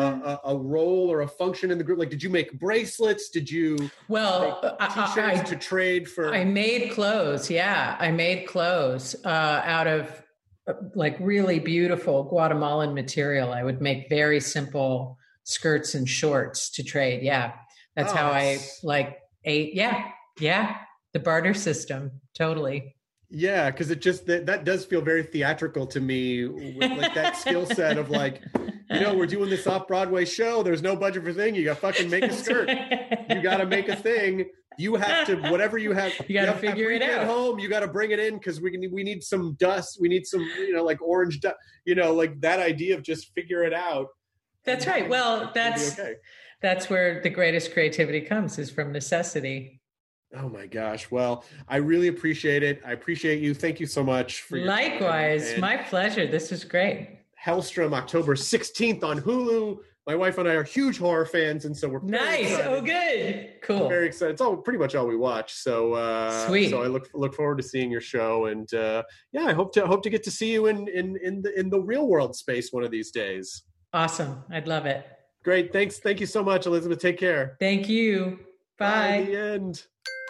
Speaker 6: a a role or a function in the group? Like, did you make bracelets? Did you
Speaker 1: well
Speaker 6: make t-shirts
Speaker 1: I, I,
Speaker 6: to trade for?
Speaker 1: I made clothes. Yeah, I made clothes uh, out of uh, like really beautiful Guatemalan material. I would make very simple skirts and shorts to trade. Yeah, that's
Speaker 6: oh,
Speaker 1: how I like ate. Yeah, yeah, the barter system. Totally.
Speaker 6: Yeah, because it just that, that does feel very theatrical to me, with like that skill set of like, you know, we're doing this off-Broadway show. There's no budget for thing. You got to fucking make a skirt. You got to make a thing. You have to whatever you have.
Speaker 1: You got to figure it out.
Speaker 6: At home, you got to bring it in because we can. We need some dust. We need some, you know, like orange dust. You know, like that idea of just figure it out.
Speaker 1: That's right. Well, that's
Speaker 6: okay.
Speaker 1: that's where the greatest creativity comes, is from necessity.
Speaker 6: Oh my gosh. Well, I really appreciate it. I appreciate you. Thank you so much for your
Speaker 1: Likewise. My pleasure. This is great.
Speaker 6: Hellstrom, October sixteenth on Hulu. My wife and I are huge horror fans, and so we're
Speaker 1: nice.
Speaker 6: Excited.
Speaker 1: Oh, good. Cool.
Speaker 6: I'm very excited. It's all pretty much all we watch. So uh,
Speaker 1: sweet.
Speaker 6: So I look look forward to seeing your show, and uh, yeah, I hope to hope to get to see you in in in the in the real world space one of these days.
Speaker 1: Awesome. I'd love it.
Speaker 6: Great. Thanks. Thank you so much, Elizabeth. Take care.
Speaker 1: Thank you. Bye.
Speaker 6: Bye. The end.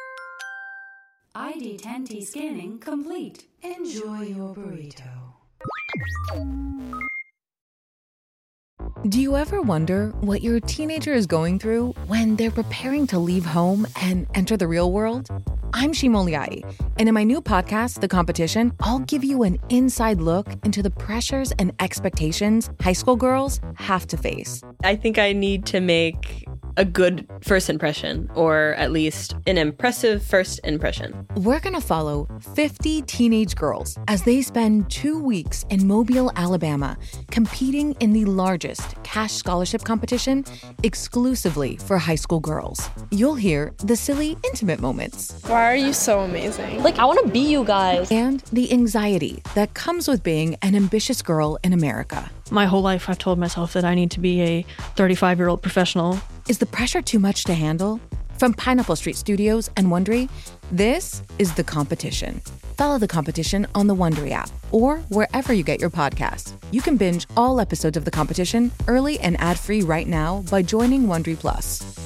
Speaker 7: I D ten T scanning complete. Enjoy your burrito.
Speaker 11: Do you ever wonder what your teenager is going through when they're preparing to leave home and enter the real world? I'm Shima Oliai, and in my new podcast, The Competition, I'll give you an inside look into the pressures and expectations high school girls have to face.
Speaker 12: I think I need to make a good first impression, or at least an impressive first impression.
Speaker 11: We're going to follow fifty teenage girls as they spend two weeks in Mobile, Alabama, competing in the largest cash scholarship competition exclusively for high school girls. You'll hear the silly, intimate moments.
Speaker 13: Why are you so amazing?
Speaker 12: Like, I want to be you guys.
Speaker 11: And the anxiety that comes with being an ambitious girl in America.
Speaker 14: My whole life, I've told myself that I need to be a thirty-five-year-old professional.
Speaker 11: Is the pressure too much to handle? From Pineapple Street Studios and Wondery, this is The Competition. Follow The Competition on the Wondery app or wherever you get your podcasts. You can binge all episodes of The Competition early and ad-free right now by joining Wondery Plus.